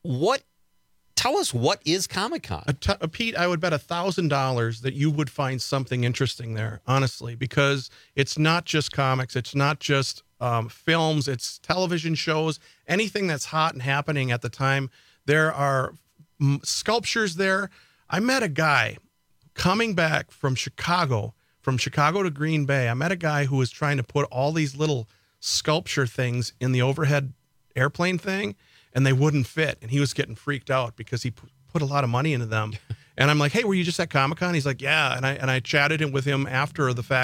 Speaker 21: Tell us, what is Comic-Con?
Speaker 2: Pete, I would bet $1,000 that you would find something interesting there, honestly, because it's not just comics. It's not just films. It's television shows, anything that's hot and happening at the time. There are sculptures there. I met a guy coming back from Chicago to Green Bay. I met a guy who was trying to put all these little sculpture things in the overhead airplane thing, and they wouldn't fit. And he was getting freaked out because he put a lot of money into them. And I'm like, hey, were you just at Comic-Con? He's like, yeah. And I chatted with him after the fact,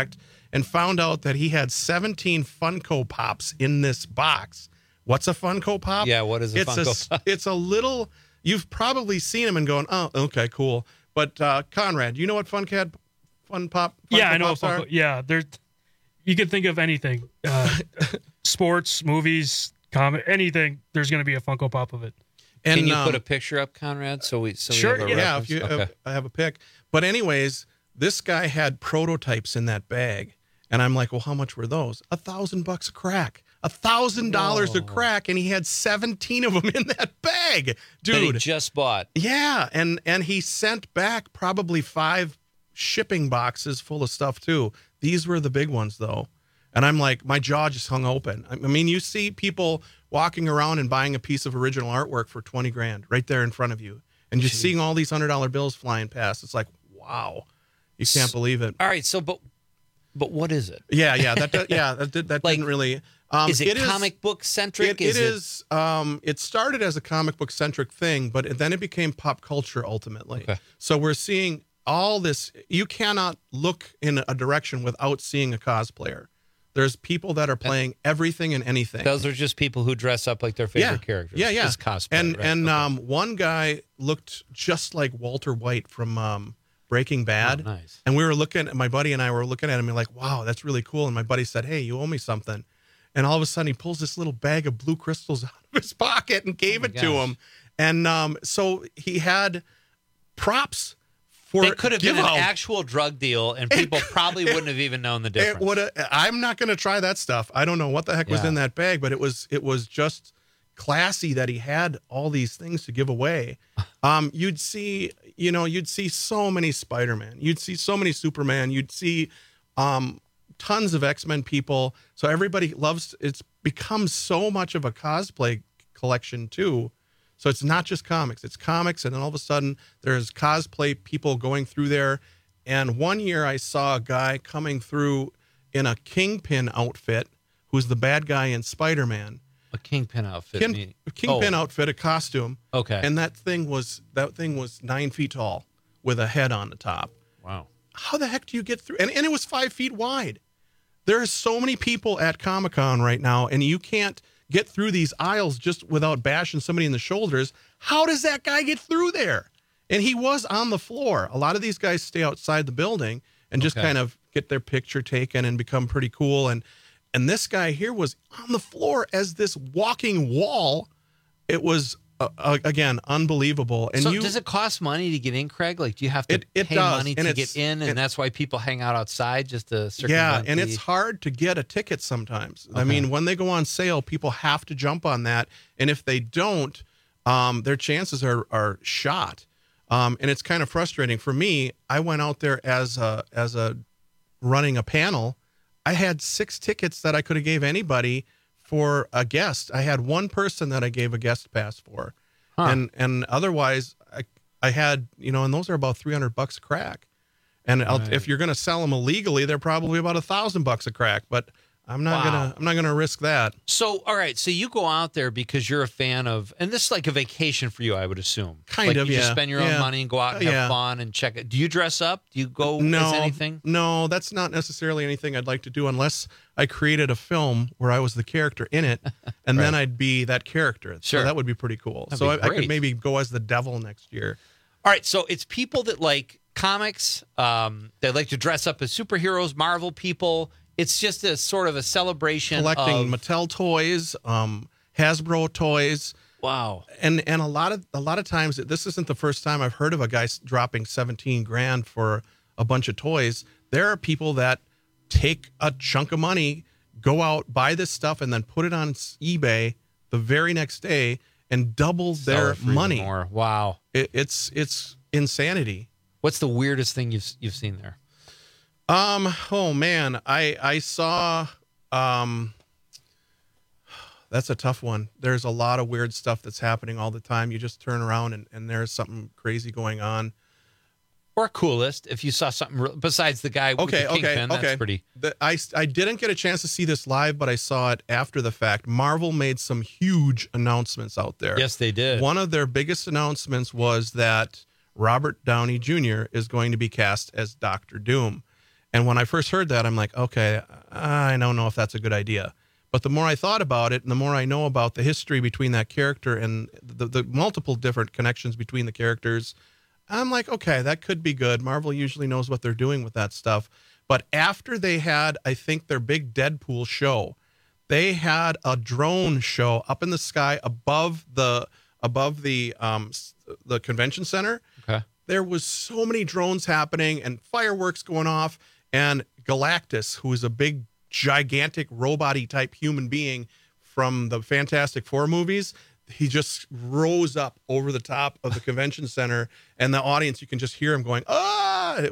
Speaker 2: and found out that he had 17 Funko Pops in this box. What's a Funko Pop?
Speaker 21: Yeah, what is a Funko Pop?
Speaker 2: It's a little, you've probably seen them and going, oh, okay, cool. But Conrad, you know what Funko Pop?
Speaker 22: Yeah, I know.
Speaker 2: Pops are?
Speaker 22: Yeah, you can think of anything, sports, movies, comic, anything. There's going to be a Funko Pop of it.
Speaker 2: And,
Speaker 21: can you put a picture up, Conrad?
Speaker 2: Sure,
Speaker 21: we have a
Speaker 2: yeah. I have a pic. But anyways, this guy had prototypes in that bag, and I'm like, well, how much were those? $1,000 a crack. $1,000 a crack, and he had 17 of them in that bag, dude.
Speaker 21: That he just bought.
Speaker 2: Yeah, and he sent back probably 5 shipping boxes full of stuff too. These were the big ones though. And I'm like, my jaw just hung open. I mean, you see people walking around and buying a piece of original artwork for 20 grand right there in front of you. And just seeing all these $100 bills flying past. It's like, wow, you can't believe it.
Speaker 21: All right. So, but what is it?
Speaker 2: Yeah. That didn't really,
Speaker 21: is it comic book centric?
Speaker 2: It is. It started as a comic book centric thing, but then it became pop culture ultimately.
Speaker 21: Okay.
Speaker 2: So we're seeing all this. You cannot look in a direction without seeing a cosplayer. There's people that are playing everything and anything.
Speaker 21: Those are just people who dress up like their favorite characters.
Speaker 2: Yeah.
Speaker 21: It's cosplay.
Speaker 2: And one guy looked just like Walter White from Breaking Bad.
Speaker 21: Oh, nice.
Speaker 2: And we were my buddy and I were looking at him and like, wow, that's really cool. And my buddy said, hey, you owe me something. And all of a sudden he pulls this little bag of blue crystals out of his pocket and gave it to him. And so he had props.
Speaker 21: It could have been an actual drug deal, and people probably wouldn't have even known the difference.
Speaker 2: I'm not going to try that stuff. I don't know what the heck was in that bag, but it was just classy that he had all these things to give away. You'd see so many Spider-Man. You'd see so many Superman. You'd see tons of X-Men people. So everybody it's become so much of a cosplay collection too. So it's not just comics, it's comics. And then all of a sudden there's cosplay people going through there. And one year I saw a guy coming through in a Kingpin outfit, who's the bad guy in Spider-Man.
Speaker 21: A Kingpin outfit.
Speaker 2: Kingpin outfit, a costume.
Speaker 21: Okay.
Speaker 2: And that thing was 9 feet tall with a head on the top.
Speaker 21: Wow.
Speaker 2: How the heck do you get through? And it was 5 feet wide. There are so many people at Comic-Con right now, and you can't get through these aisles just without bashing somebody in the shoulders. How does that guy get through there? And he was on the floor. A lot of these guys stay outside the building and just kind of get their picture taken and become pretty cool. And this guy here was on the floor as this walking wall. It was, again, unbelievable. And
Speaker 21: so does it cost money to get in, Craig? Like, do you have to pay money to get in, and that's why people hang out outside just to circumvent
Speaker 2: and it's hard to get a ticket sometimes.
Speaker 21: Okay.
Speaker 2: I mean, when they go on sale, people have to jump on that. And if they don't, their chances are shot. And it's kind of frustrating. For me, I went out there as a running a panel. I had 6 tickets that I could have gave anybody for a guest. I had one person that I gave a guest pass for. And otherwise I had, and those are about $300 a crack. And if you're going to sell them illegally, they're probably about $1,000 a crack, but I'm not going to risk that.
Speaker 21: So, all right. So you go out there because you're a fan of, and this is like a vacation for you, I would assume.
Speaker 2: Kind of,
Speaker 21: you just spend your own money and go out and have fun and check it. Do you dress up? Do you go as anything?
Speaker 2: No, that's not necessarily anything I'd like to do unless I created a film where I was the character in it, and then I'd be that character.
Speaker 21: Sure.
Speaker 2: So that would be pretty cool. I could maybe go as the devil next year.
Speaker 21: All right. So it's people that like comics. They like to dress up as superheroes, Marvel people. It's just a sort of a celebration
Speaker 2: collecting Mattel toys, Hasbro toys.
Speaker 21: Wow.
Speaker 2: And a lot of times, this isn't the first time I've heard of a guy dropping 17 grand for a bunch of toys. There are people that take a chunk of money, go out, buy this stuff, and then put it on eBay the very next day and double their money.
Speaker 21: More. Wow.
Speaker 2: It's insanity.
Speaker 21: What's the weirdest thing you've seen there?
Speaker 2: Oh man, I saw, that's a tough one. There's a lot of weird stuff that's happening all the time. You just turn around and there's something crazy going on.
Speaker 21: Or coolest, if you saw something besides the guy with the Kingpin, that's pretty.
Speaker 2: I didn't get a chance to see this live, but I saw it after the fact. Marvel made some huge announcements out there.
Speaker 21: Yes, they did.
Speaker 2: One of their biggest announcements was that Robert Downey Jr. is going to be cast as Dr. Doom. And when I first heard that, I'm like, okay, I don't know if that's a good idea. But the more I thought about it and the more I know about the history between that character and the multiple different connections between the characters, I'm like, okay, that could be good. Marvel usually knows what they're doing with that stuff. But after they had, I think, their big Deadpool show, they had a drone show up in the sky above the convention center.
Speaker 21: Okay.
Speaker 2: There was so many drones happening and fireworks going off. And Galactus, who is a big, gigantic, robot-y type human being from the Fantastic Four movies, he just rose up over the top of the convention center, and the audience, you can just hear him going, ah!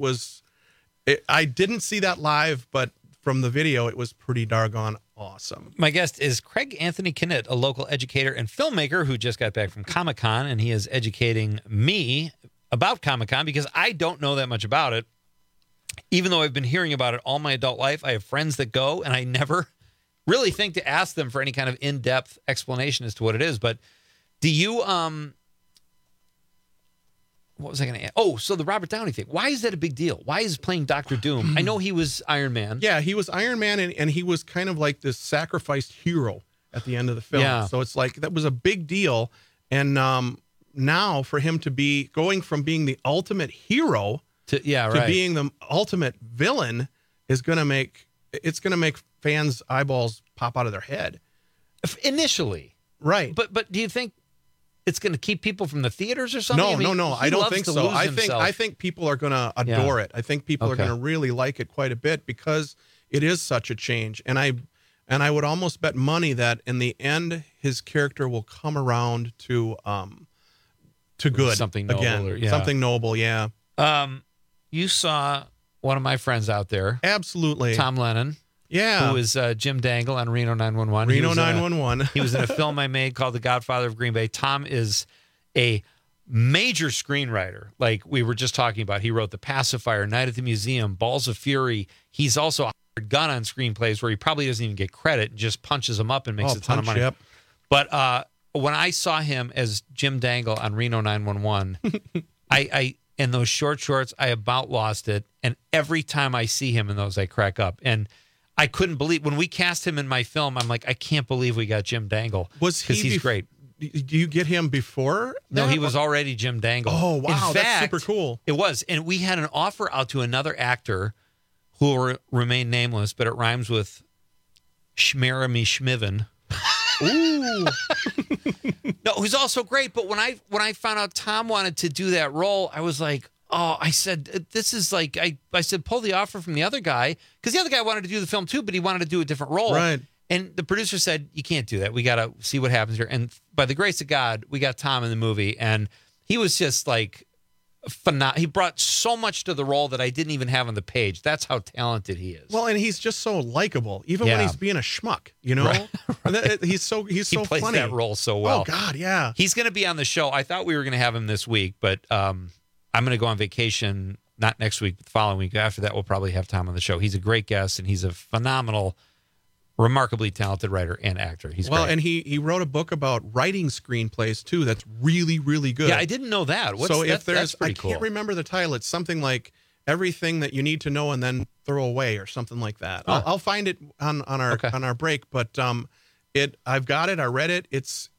Speaker 2: I didn't see that live, but from the video, it was pretty doggone awesome.
Speaker 21: My guest is Craig Anthony Knitt, a local educator and filmmaker who just got back from Comic-Con, and he is educating me about Comic-Con because I don't know that much about it. Even though I've been hearing about it all my adult life, I have friends that go, and I never really think to ask them for any kind of in-depth explanation as to what it is. But do you, what was I going to ask? Oh, so the Robert Downey thing. Why is that a big deal? Why is playing Dr. Doom? I know he was Iron Man.
Speaker 2: Yeah, he was Iron Man, and he was kind of like this sacrificed hero at the end of the film.
Speaker 21: Yeah.
Speaker 2: So it's like, that was a big deal. And now for him to be going from being the ultimate hero to being the ultimate villain is going to make fans' eyeballs pop out of their head.
Speaker 21: Initially.
Speaker 2: Right.
Speaker 21: But do you think it's going to keep people from the theaters or something?
Speaker 2: No. I don't think so. I think people are going to adore it. I think people are going to really like it quite a bit because it is such a change. And I would almost bet money that in the end, his character will come around to good.
Speaker 21: Something noble.
Speaker 2: Again. Something noble, yeah.
Speaker 21: You saw one of my friends out there.
Speaker 2: Absolutely.
Speaker 21: Tom Lennon.
Speaker 2: Yeah.
Speaker 21: Who was Jim Dangle on Reno 911.
Speaker 2: Reno 911.
Speaker 21: He was in a film I made called The Godfather of Green Bay. Tom is a major screenwriter. Like we were just talking about. He wrote The Pacifier, Night at the Museum, Balls of Fury. He's also a hired gun on screenplays where he probably doesn't even get credit and just punches them up and makes a ton of money.
Speaker 2: Yep.
Speaker 21: But when I saw him as Jim Dangle on Reno 911, I in those short shorts, I about lost it. And every time I see him in those, I crack up. And I couldn't believe when we cast him in my film. I'm like, I can't believe we got Jim Dangle.
Speaker 2: Was he?
Speaker 21: Because he's great.
Speaker 2: Do you get him before?
Speaker 21: No, he was already Jim Dangle.
Speaker 2: Oh, wow.
Speaker 21: In fact,
Speaker 2: that's super cool.
Speaker 21: It was. And we had an offer out to another actor who will remain nameless, but it rhymes with Shmeremy Schmiven.
Speaker 2: Ooh.
Speaker 21: No, who's also great. But when I found out Tom wanted to do that role, I was like, oh, I said, this is like, I said, pull the offer from the other guy. Because the other guy wanted to do the film too, but he wanted to do a different role.
Speaker 2: Right.
Speaker 21: And the producer said, you can't do that. We got to see what happens here. And by the grace of God, we got Tom in the movie. And he was just like, he brought so much to the role that I didn't even have on the page. That's how talented he is.
Speaker 2: Well, and he's just so likable, even when he's being a schmuck, you know? Right. He's so
Speaker 21: he plays
Speaker 2: funny.
Speaker 21: that role so well.
Speaker 2: Oh, God, yeah.
Speaker 21: He's going to be on the show. I thought we were going to have him this week, but I'm going to go on vacation, not next week, but the following week. After that, we'll probably have Tom on the show. He's a great guest, and he's a phenomenal, remarkably talented writer and actor. He's great.
Speaker 2: And he wrote a book about writing screenplays too. That's really, really good.
Speaker 21: Yeah, I didn't know that. That's pretty cool.
Speaker 2: I can't remember the title. It's something like Everything That You Need to Know and Then Throw Away or something like that.
Speaker 21: Huh.
Speaker 2: I'll find it on our break. But I've got it. I read it. It's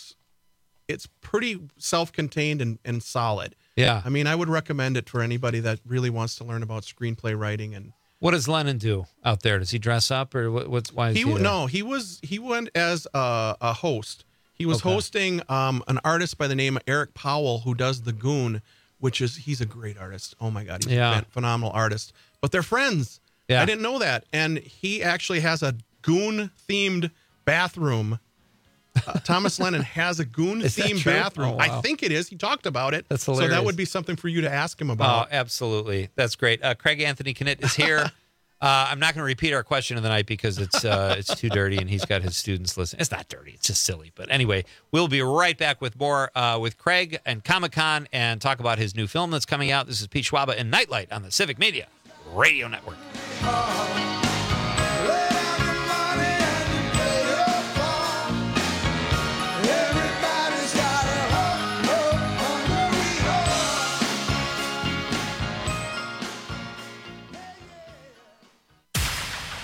Speaker 2: pretty self-contained and solid.
Speaker 21: Yeah.
Speaker 2: I mean, I would recommend it for anybody that really wants to learn about screenplay writing. And
Speaker 21: what does Lennon do out there? Does he dress up or why is he there?
Speaker 2: No, he went as a host. He was hosting an artist by the name of Eric Powell who does The Goon, he's a great artist. Oh my God, he's a phenomenal artist. But they're friends. Yeah. I didn't know that. And he actually has a Goon themed bathroom. Thomas Lennon has a Goon-themed bathroom. Oh, wow. I think it is. He talked about it.
Speaker 21: That's hilarious.
Speaker 2: So that would be something for you to ask him about.
Speaker 21: Oh, absolutely. That's great. Craig Anthony Knitt is here. I'm not going to repeat our question of the night because it's too dirty and he's got his students listening. It's not dirty. It's just silly. But anyway, we'll be right back with more with Craig and Comic-Con and talk about his new film that's coming out. This is Pete Schwaba and Nightlight on the Civic Media Radio Network.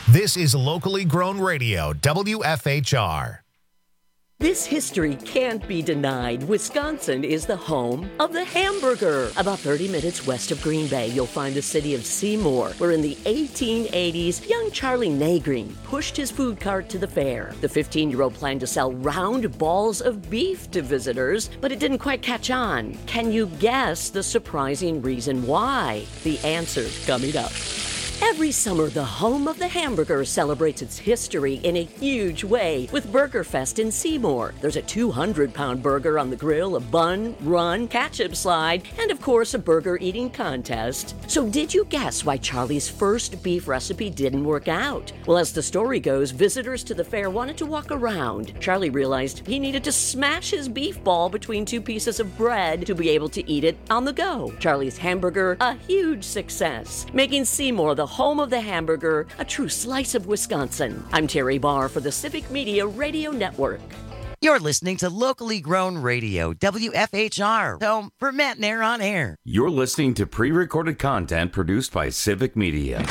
Speaker 1: This is locally grown radio, WFHR.
Speaker 4: This history can't be denied. Wisconsin is the home of the hamburger. About 30 minutes west of Green Bay, you'll find the city of Seymour, where in the 1880s, young Charlie Nagreen pushed his food cart to the fair. The 15-year-old planned to sell round balls of beef to visitors, but it didn't quite catch on. Can you guess the surprising reason why? The answer's coming up. Every summer, the home of the hamburger celebrates its history in a huge way with Burger Fest in Seymour. There's a 200-pound burger on the grill, a bun, run, ketchup slide, and of course, a burger eating contest. So did you guess why Charlie's first beef recipe didn't work out? Well, as the story goes, visitors to the fair wanted to walk around. Charlie realized he needed to smash his beef ball between two pieces of bread to be able to eat it on the go. Charlie's hamburger, a huge success, making Seymour the home of the hamburger, a true slice of Wisconsin. I'm Terry Barr for the Civic Media Radio Network.
Speaker 30: You're listening to locally grown radio, WFHR, home for Matt Nair on air.
Speaker 19: You're listening to pre-recorded content produced by Civic Media.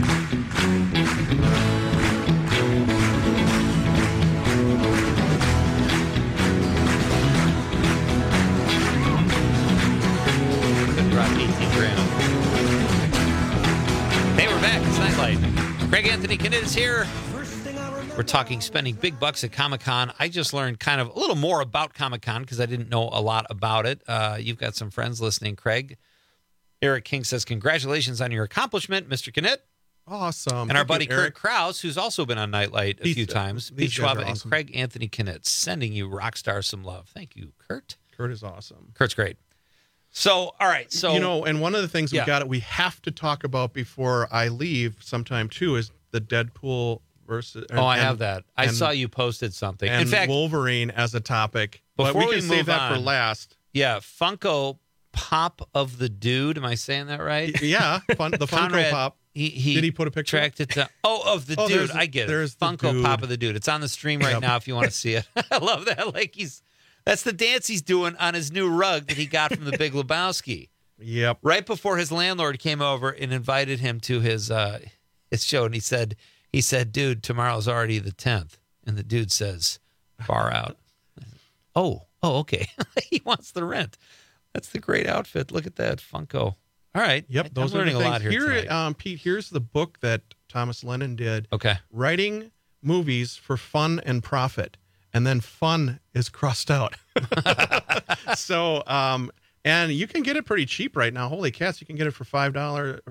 Speaker 21: Craig Anthony Knitt is here. We're talking spending big bucks at Comic-Con. I just learned kind of a little more about Comic-Con because I didn't know a lot about it. You've got some friends listening, Craig. Eric King says, congratulations on your accomplishment, Mr. Knitt.
Speaker 2: Awesome.
Speaker 21: And our buddy Kurt Krause, who's also been on Nightlight a few times. Pete Schwab and Craig Anthony Knitt sending you Rockstar some love. Thank you, Kurt.
Speaker 2: Kurt is awesome.
Speaker 21: Kurt's great. So, all right. So,
Speaker 2: and one of the things we have to talk about before I leave sometime too is the Deadpool versus.
Speaker 21: I have that. I saw you posted something.
Speaker 2: And
Speaker 21: in fact,
Speaker 2: Wolverine as a topic.
Speaker 21: Before
Speaker 2: but we can save that for last.
Speaker 21: Yeah, Funko Pop of the Dude. Am I saying that right?
Speaker 2: Yeah, the Funko
Speaker 21: Conrad,
Speaker 2: Pop.
Speaker 21: Did
Speaker 2: he put a picture?
Speaker 21: Tracked it to, of the dude. I get it.
Speaker 2: There's
Speaker 21: Funko
Speaker 2: the
Speaker 21: Pop of the Dude. It's on the stream right now if you want to see it. I love that. That's the dance he's doing on his new rug that he got from the Big Lebowski.
Speaker 2: Yep.
Speaker 21: Right before his landlord came over and invited him to his show, and he said, "Dude, tomorrow's already the 10th," and the dude says, "Far out." Oh, okay. He wants the rent. That's the great outfit. Look at that Funko. All right.
Speaker 2: Yep.
Speaker 21: I'm learning a lot here tonight.
Speaker 2: Pete, here's the book that Thomas Lennon did.
Speaker 21: Okay.
Speaker 2: Writing movies for fun and profit, and then fun is crossed out. So, and you can get it pretty cheap right now. Holy cats, you can get it for $5.29.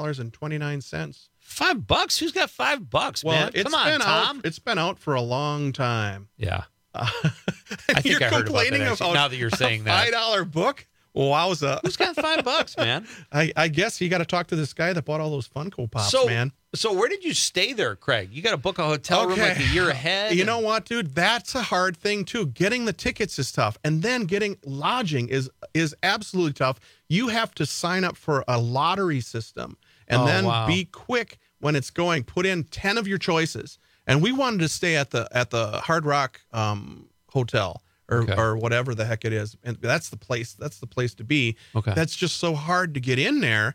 Speaker 21: $5? Who's got $5, man? Come on, Tom.
Speaker 2: It's been out for a long time.
Speaker 21: Yeah. I think I heard about that, actually, now that you're saying that.
Speaker 2: $5 book? Wowza.
Speaker 21: Who's got $5, man?
Speaker 2: I guess you got to talk to this guy that bought all those Funko Pops, man.
Speaker 21: So where did you stay there, Craig? You got to book a hotel room like a year ahead?
Speaker 2: You know what, dude? That's a hard thing, too. Getting the tickets is tough. And then getting lodging is absolutely tough. You have to sign up for a lottery system and be quick when it's going. Put in 10 of your choices. And we wanted to stay at the Hard Rock Hotel or whatever the heck it is. And that's the place to be.
Speaker 21: Okay.
Speaker 2: That's just so hard to get in there.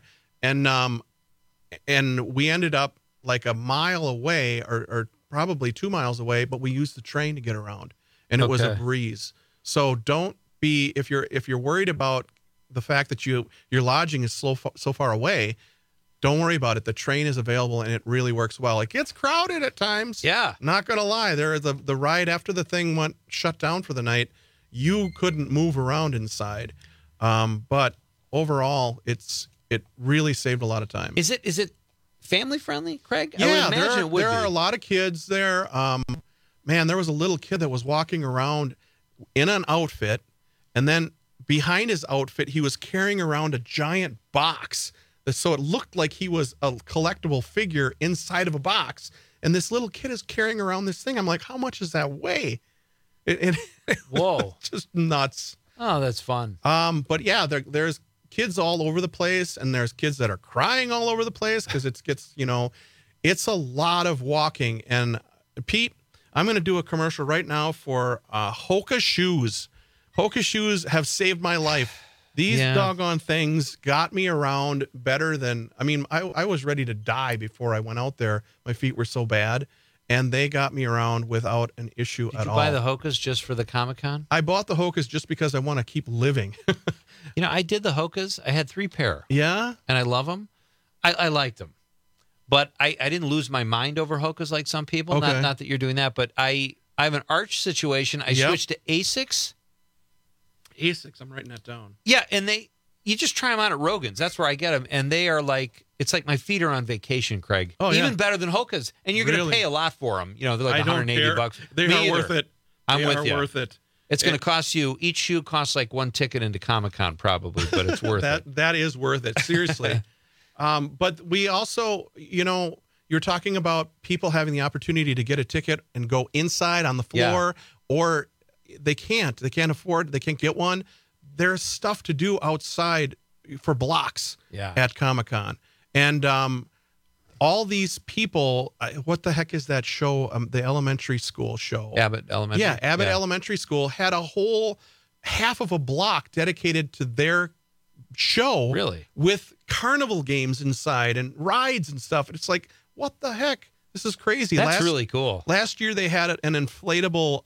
Speaker 2: And we ended up like a mile away or probably 2 miles away, but we used the train to get around, and it was a breeze. So don't be, if you're worried about the fact that your lodging is so far away, don't worry about it. The train is available, and it really works well. It gets crowded at times.
Speaker 21: Yeah.
Speaker 2: Not going to lie. The ride after the thing went shut down for the night, you couldn't move around inside. But overall, it really saved a lot of time.
Speaker 21: Is it family friendly, Craig?
Speaker 2: Yeah,
Speaker 21: I would imagine it would
Speaker 2: there
Speaker 21: be.
Speaker 2: are a lot of kids there. Man, there was a little kid that was walking around in an outfit, and then behind his outfit, he was carrying around a giant box. So it looked like he was a collectible figure inside of a box. And this little kid is carrying around this thing. I'm like, how much does that weigh?
Speaker 21: Whoa.
Speaker 2: Just nuts.
Speaker 21: Oh, that's fun.
Speaker 2: But yeah, there's kids all over the place, and there's kids that are crying all over the place because it's a lot of walking. And Pete, I'm going to do a commercial right now for Hoka shoes. Hoka shoes have saved my life. These doggone things got me around better than, I was ready to die before I went out there. My feet were so bad, and they got me around without an issue at all.
Speaker 21: Did you buy the Hokas just for the Comic-Con?
Speaker 2: I bought the Hokas just because I want to keep living.
Speaker 21: I did the Hokas. I had 3 pair.
Speaker 2: Yeah?
Speaker 21: And I love them. I liked them. But I didn't lose my mind over Hokas like some people.
Speaker 2: Okay.
Speaker 21: Not that you're doing that, but I have an Arch situation. I switched to Asics.
Speaker 2: Asics, I'm writing that down.
Speaker 21: Yeah, and you just try them on at Rogan's. That's where I get them, and they are like, it's like my feet are on vacation, Craig.
Speaker 2: Oh,
Speaker 21: even better than Hokas, and you're going to pay a lot for them. They're like $180.
Speaker 2: They are worth it.
Speaker 21: I'm with you.
Speaker 2: Worth it.
Speaker 21: It's going to cost you. Each shoe costs like 1 ticket into Comic-Con, probably, but it's worth it.
Speaker 2: That is worth it. Seriously. But we also, you're talking about people having the opportunity to get a ticket and go inside on the floor, or they can't afford, they can't get one. There's stuff to do outside for blocks at Comic-Con. And all these people, what the heck is that show? The elementary school show.
Speaker 21: Abbott Elementary.
Speaker 2: Yeah, Abbott Elementary School had a whole half of a block dedicated to their show.
Speaker 21: Really?
Speaker 2: With carnival games inside and rides and stuff. And it's like, what the heck? This is crazy.
Speaker 21: That's really cool.
Speaker 2: Last year they had an inflatable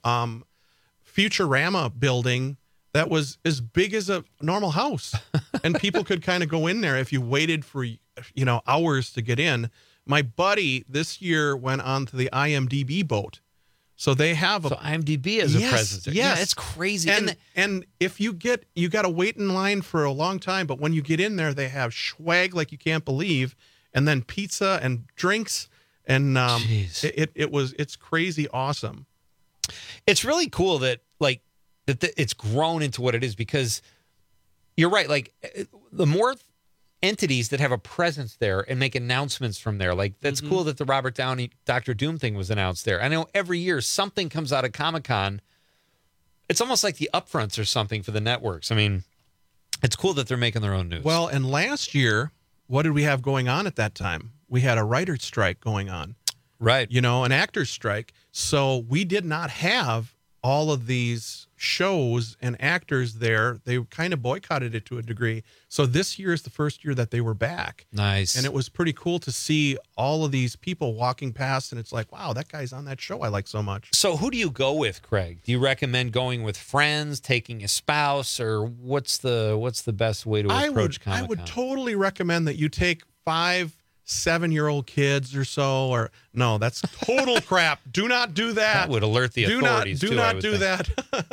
Speaker 2: Futurama building that was as big as a normal house. And people could kind of go in there if you waited for, hours to get in. My buddy this year went on to the IMDb boat. So they have
Speaker 21: So IMDb is a presence there.
Speaker 2: Yes.
Speaker 21: Yeah, it's crazy.
Speaker 2: And if you got to wait in line for a long time, but when you get in there, they have swag like you can't believe, and then pizza and drinks, and it's crazy awesome.
Speaker 21: It's really cool that it's grown into what it is, because you're right. Like, the more entities that have a presence there and make announcements from there, like, that's cool that the Robert Downey Dr. Doom thing was announced there. I know every year something comes out of Comic-Con. It's almost like the upfronts or something for the networks. I mean, it's cool that they're making their own news.
Speaker 2: Well, and last year, what did we have going on at that time? We had a writer's strike going on.
Speaker 21: Right.
Speaker 2: An actor's strike. So we did not have all of these shows and actors there. They kind of boycotted it to a degree. So this year is the first year that they were back.
Speaker 21: Nice.
Speaker 2: And it was pretty cool to see all of these people walking past, and it's like, wow, that guy's on that show I like so much.
Speaker 21: So who do you go with, Craig? Do you recommend going with friends, taking a spouse, or what's the best way to approach Comic-Con?
Speaker 2: I would totally recommend that you take 5-7-year-old kids or so, or no, that's total crap. Do not do that.
Speaker 21: That would alert the authorities.
Speaker 2: Do not do that.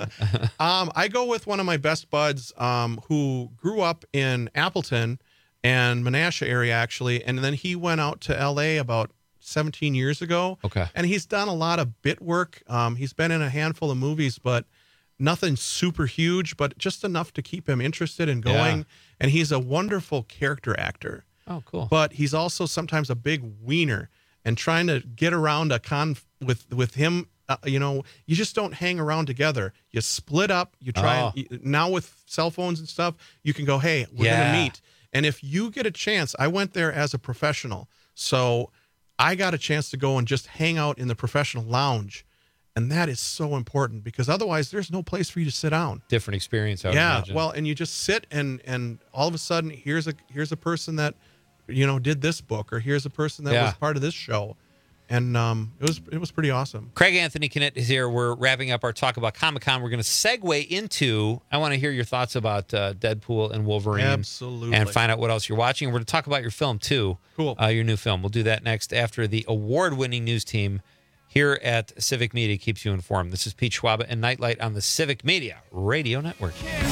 Speaker 2: I go with one of my best buds who grew up in Appleton and Menasha area, actually, and then he went out to L.A. about 17 years ago.
Speaker 21: Okay.
Speaker 2: And he's done a lot of bit work. He's been in a handful of movies, but nothing super huge, but just enough to keep him interested in going.
Speaker 21: Yeah.
Speaker 2: And he's a wonderful character actor.
Speaker 21: Oh, cool.
Speaker 2: But he's also sometimes a big wiener, and trying to get around a con with him, you just don't hang around together. You split up. You try. Now with cell phones and stuff, you can go, hey, we're going to meet. And if you get a chance, I went there as a professional. So I got a chance to go and just hang out in the professional lounge. And that is so important, because otherwise there's no place for you to sit down.
Speaker 21: Different experience, I would imagine.
Speaker 2: Well, and you just sit and all of a sudden here's a person that did this book, or here's a person that was part of this show, and it was pretty awesome.
Speaker 21: Craig Anthony Knitt is here. We're wrapping up our talk about Comic-Con. We're going to segue into, I want to hear your thoughts about Deadpool and Wolverine.
Speaker 2: Absolutely.
Speaker 21: And find out what else you're watching. We're going to talk about your film too.
Speaker 2: Cool.
Speaker 21: Your new film. We'll do that next after the award-winning news team here at Civic Media keeps you informed. This is Pete Schwaba and Nightlight on the Civic Media Radio Network.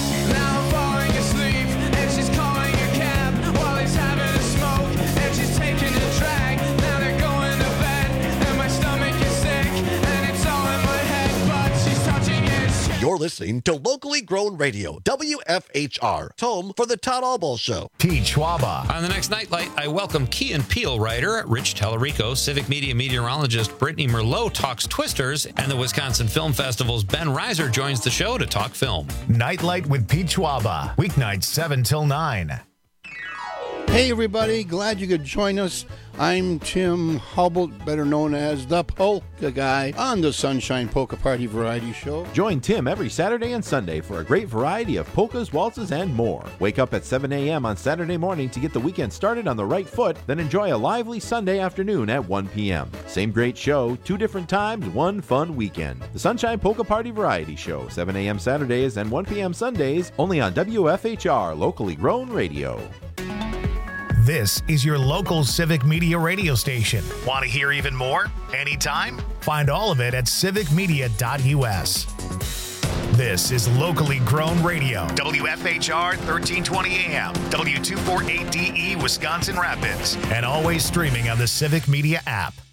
Speaker 5: You're listening to locally grown radio, WFHR, home for the Todd Alball Show.
Speaker 1: Pete Schwaba.
Speaker 21: On the next Nightlight, I welcome Key and Peele writer Rich Tellerico, Civic Media meteorologist Brittany Merlot talks Twisters, and the Wisconsin Film Festival's Ben Reiser joins the show to talk film.
Speaker 1: Nightlight with Pete Schwaba. Weeknights 7 till 9.
Speaker 6: Hey everybody, glad you could join us. I'm Tim Hubble, better known as the Polka Guy, on the Sunshine Polka Party Variety Show.
Speaker 11: Join Tim every Saturday and Sunday for a great variety of polkas, waltzes, and more. Wake up at 7 a.m. on Saturday morning to get the weekend started on the right foot, then enjoy a lively Sunday afternoon at 1 p.m. Same great show, 2 different times, 1 fun weekend. The Sunshine Polka Party Variety Show, 7 a.m. Saturdays and 1 p.m. Sundays, only on WFHR, locally grown radio.
Speaker 1: This is your local Civic Media radio station. Want to hear even more? Anytime? Find all of it at civicmedia.us. This is locally grown radio. WFHR 1320 AM, W248DE, Wisconsin Rapids, and always streaming on the Civic Media app.